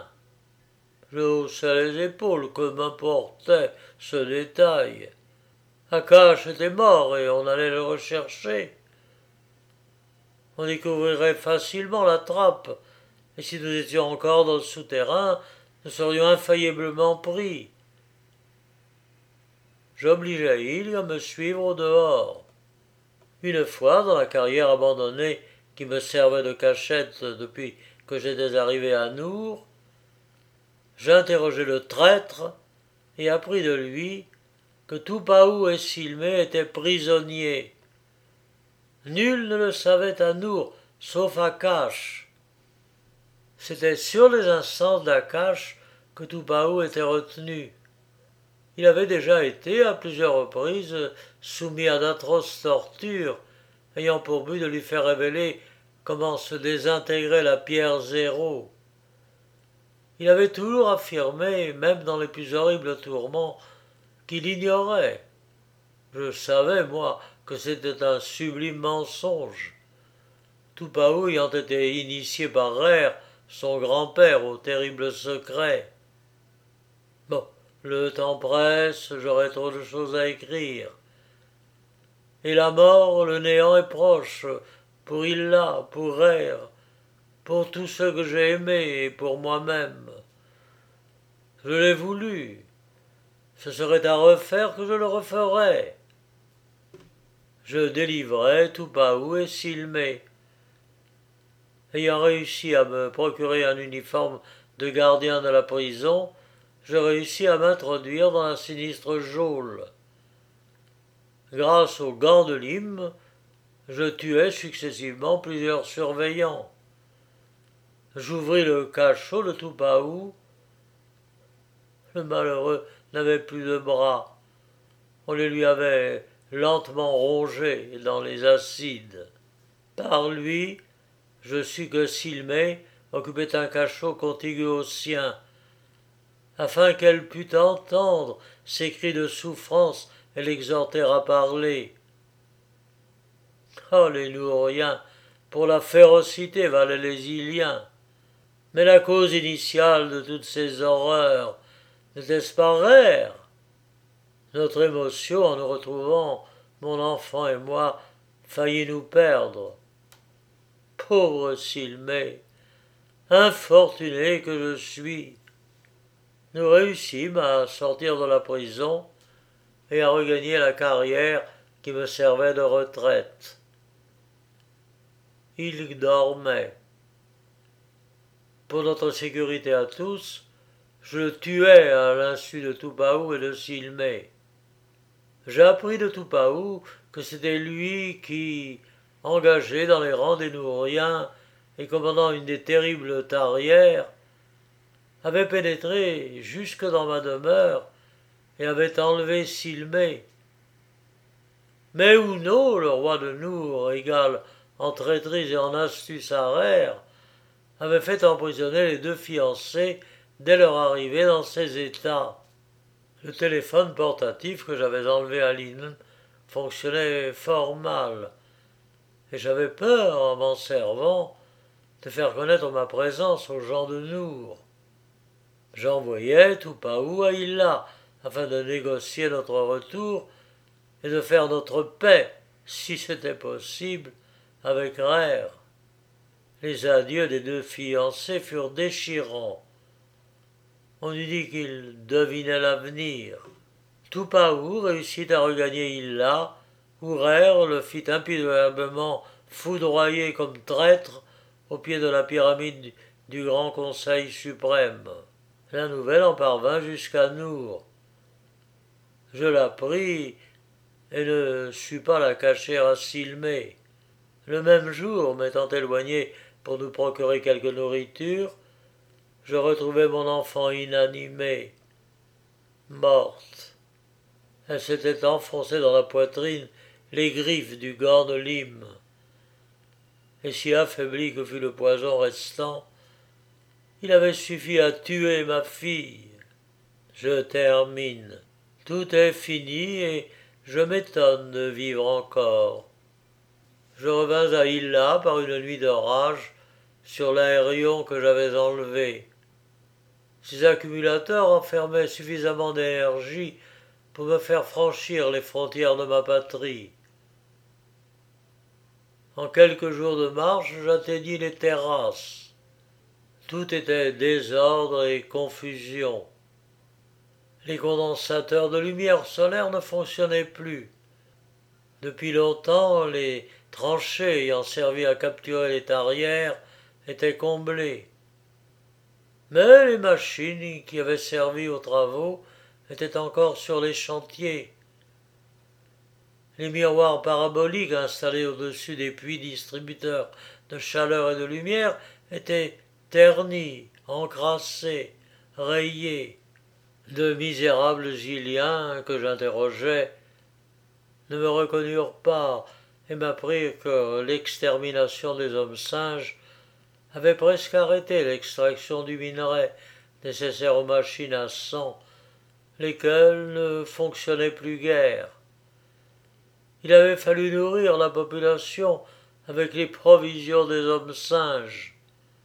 Je haussai les épaules, que m'importait ce détail. Akash était mort et on allait le rechercher. On découvrirait facilement la trappe, et si nous étions encore dans le souterrain, nous serions infailliblement pris. J'obligeai Ilg à me suivre au dehors. Une fois, dans la carrière abandonnée qui me servait de cachette depuis que j'étais arrivé à Nour, j'interrogeai le traître et appris de lui que Tupaou et Silmé étaient prisonniers. Nul ne le savait à Nour, sauf Akash. C'était sur les instances d'Akash que Tupaou était retenu. Il avait déjà été à plusieurs reprises soumis à d'atroces tortures, ayant pour but de lui faire révéler comment se désintégrait la pierre zéro. Il avait toujours affirmé, même dans les plus horribles tourments, qu'il ignorait. Je savais, moi, que c'était un sublime mensonge. Tupaou ayant été initié par Rère, son grand-père, au terrible secret. Bon, le temps presse, j'aurais trop de choses à écrire. Et la mort, le néant est proche, pour Illa, pour Rère, pour tous ceux que j'ai aimés et pour moi-même. Je l'ai voulu. Ce serait à refaire que je le referais. Je délivrai Tupaou et Silmé. Ayant réussi à me procurer un uniforme de gardien de la prison, je réussis à m'introduire dans la sinistre geôle. Grâce aux gants de lime, je tuai successivement plusieurs surveillants. J'ouvris le cachot de Tupaou. Le malheureux n'avait plus de bras. On les lui avait lentement rongés dans les acides. Par lui, je sus que Silmé occupait un cachot contigu au sien, afin qu'elle pût entendre ses cris de souffrance et l'exhorter à parler. Oh, les Nouriens, pour la férocité valaient les Iliens. Mais la cause initiale de toutes ces horreurs, n'était-ce pas Rère? Notre émotion en nous retrouvant, mon enfant et moi, faillit nous perdre. Pauvre Silmé, infortuné que je suis. Nous réussîmes à sortir de la prison et à regagner la carrière qui me servait de retraite. Il dormait. Pour notre sécurité à tous, je le tuai à l'insu de Tupaou et de Silmé. J'ai appris de Tupaou que c'était lui qui, engagé dans les rangs des Nouriens et commandant une des terribles tarières, avait pénétré jusque dans ma demeure et avait enlevé Silmé. Mais Ouno, le roi de Nour, égal en traîtrise et en astuce à Rère, avait fait emprisonner les deux fiancés dès leur arrivée dans ces états. Le téléphone portatif que j'avais enlevé à Lynn fonctionnait fort mal, et j'avais peur, en m'en servant, de faire connaître ma présence aux gens de Nour. J'envoyai Tupaou à Illa afin de négocier notre retour et de faire notre paix, si c'était possible, avec Rère. Les adieux des deux fiancés furent déchirants. On eût dit qu'ils devinaient l'avenir. Tupaou réussit à regagner Illa, où Rère le fit impitoyablement foudroyer comme traître au pied de la pyramide du Grand Conseil suprême. La nouvelle en parvint jusqu'à Nour. Je l'appris et ne sus pas la cacher à Silmé. Le même jour, m'étant éloigné pour nous procurer quelque nourriture, je retrouvai mon enfant inanimée, morte. Elle s'était enfoncée dans la poitrine les griffes du gant de lime. Et si affaibli que fut le poison restant, il avait suffi à tuer ma fille. Je termine. Tout est fini et je m'étonne de vivre encore. Je revins à Illa par une nuit de rage sur l'aérion que j'avais enlevé. Ces accumulateurs enfermaient suffisamment d'énergie pour me faire franchir les frontières de ma patrie. En quelques jours de marche, j'atteignis les terrasses. Tout était désordre et confusion. Les condensateurs de lumière solaire ne fonctionnaient plus. Depuis longtemps, les tranchées ayant servi à capturer les tarières étaient comblées. Mais les machines qui avaient servi aux travaux étaient encore sur les chantiers. Les miroirs paraboliques installés au-dessus des puits distributeurs de chaleur et de lumière étaient ternis, encrassés, rayés. De misérables Iliens que j'interrogeais ne me reconnurent pas et m'apprirent que l'extermination des hommes singes avait presque arrêté l'extraction du minerai nécessaire aux machines à sang, lesquelles ne fonctionnaient plus guère. Il avait fallu nourrir la population avec les provisions des hommes singes.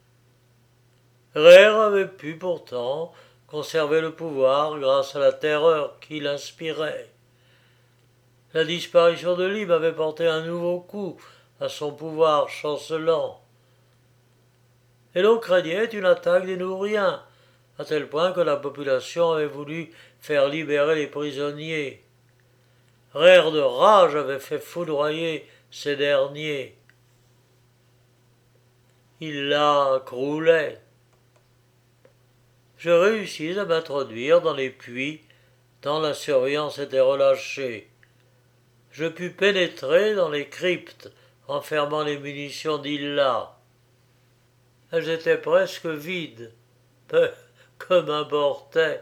Rare avait pu pourtant conserver le pouvoir grâce à la terreur qu'il inspirait. La disparition de Lim avait porté un nouveau coup à son pouvoir chancelant. Et l'on craignait une attaque des Nouriens, à tel point que la population avait voulu faire libérer les prisonniers. Rare de rage avait fait foudroyer ces derniers. Il la croulait. Je réussis à m'introduire dans les puits, tant la surveillance était relâchée. Je pus pénétrer dans les cryptes renfermant les munitions d'Illa. Elles étaient presque vides, peu que m'importait.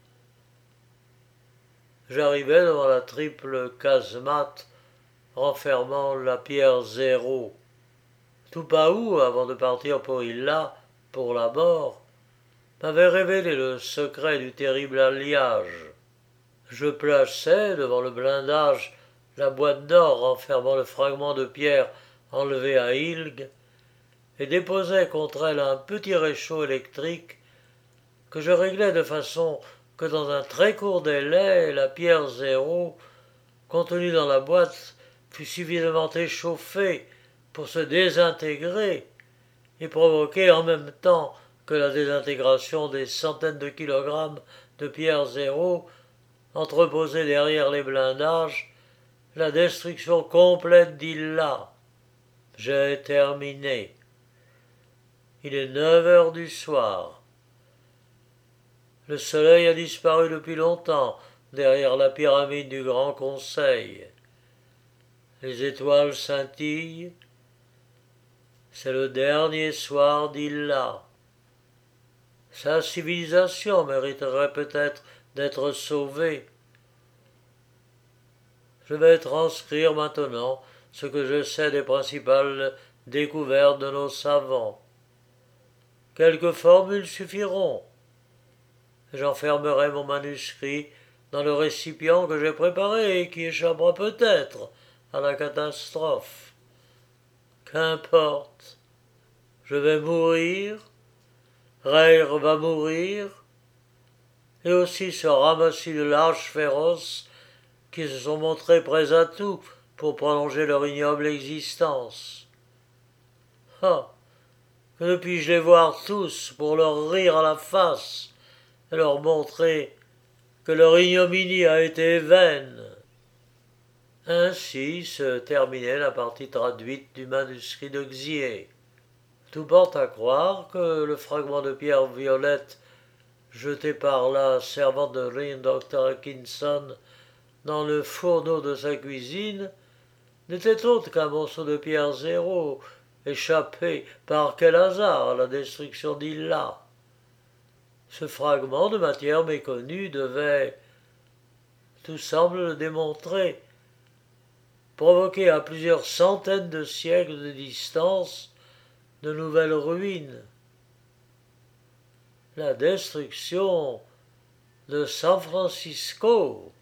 J'arrivai devant la triple casemate renfermant la pierre zéro. Tupaou, avant de partir pour Illa, pour la mort, m'avait révélé le secret du terrible alliage. Je plaçai devant le blindage la boîte d'or renfermant le fragment de pierre enlevé à Ilg et déposai contre elle un petit réchaud électrique que je réglai de façon que dans un très court délai la pierre zéro contenue dans la boîte fut suffisamment échauffée pour se désintégrer et provoquer en même temps que la désintégration des centaines de kilogrammes de pierre zéro entreposées derrière les blindages, la destruction complète d'Illa. J'ai terminé. Il est neuf heures du soir. Le soleil a disparu depuis longtemps derrière la pyramide du Grand Conseil. Les étoiles scintillent. C'est le dernier soir d'Illa. Sa civilisation mériterait peut-être d'être sauvée. Je vais transcrire maintenant ce que je sais des principales découvertes de nos savants. Quelques formules suffiront. J'enfermerai mon manuscrit dans le récipient que j'ai préparé et qui échappera peut-être à la catastrophe. Qu'importe. Je vais mourir, Rare va mourir, et aussi ce ramassis de lâches féroces qui se sont montrés prêts à tout pour prolonger leur ignoble existence. Ah, que ne puis-je les voir tous pour leur rire à la face et leur montrer que leur ignominie a été vaine. Ainsi se terminait la partie traduite du manuscrit de Xier. Tout porte à croire que le fragment de pierre violette jeté par la servante de Ring docteur Atkinson dans le fourneau de sa cuisine n'était autre qu'un morceau de pierre zéro échappé par quel hasard à la destruction d'Illa. Ce fragment de matière méconnue devait, tout semble le démontrer, provoquer à plusieurs centaines de siècles de distance de nouvelles ruines. La destruction de San Francisco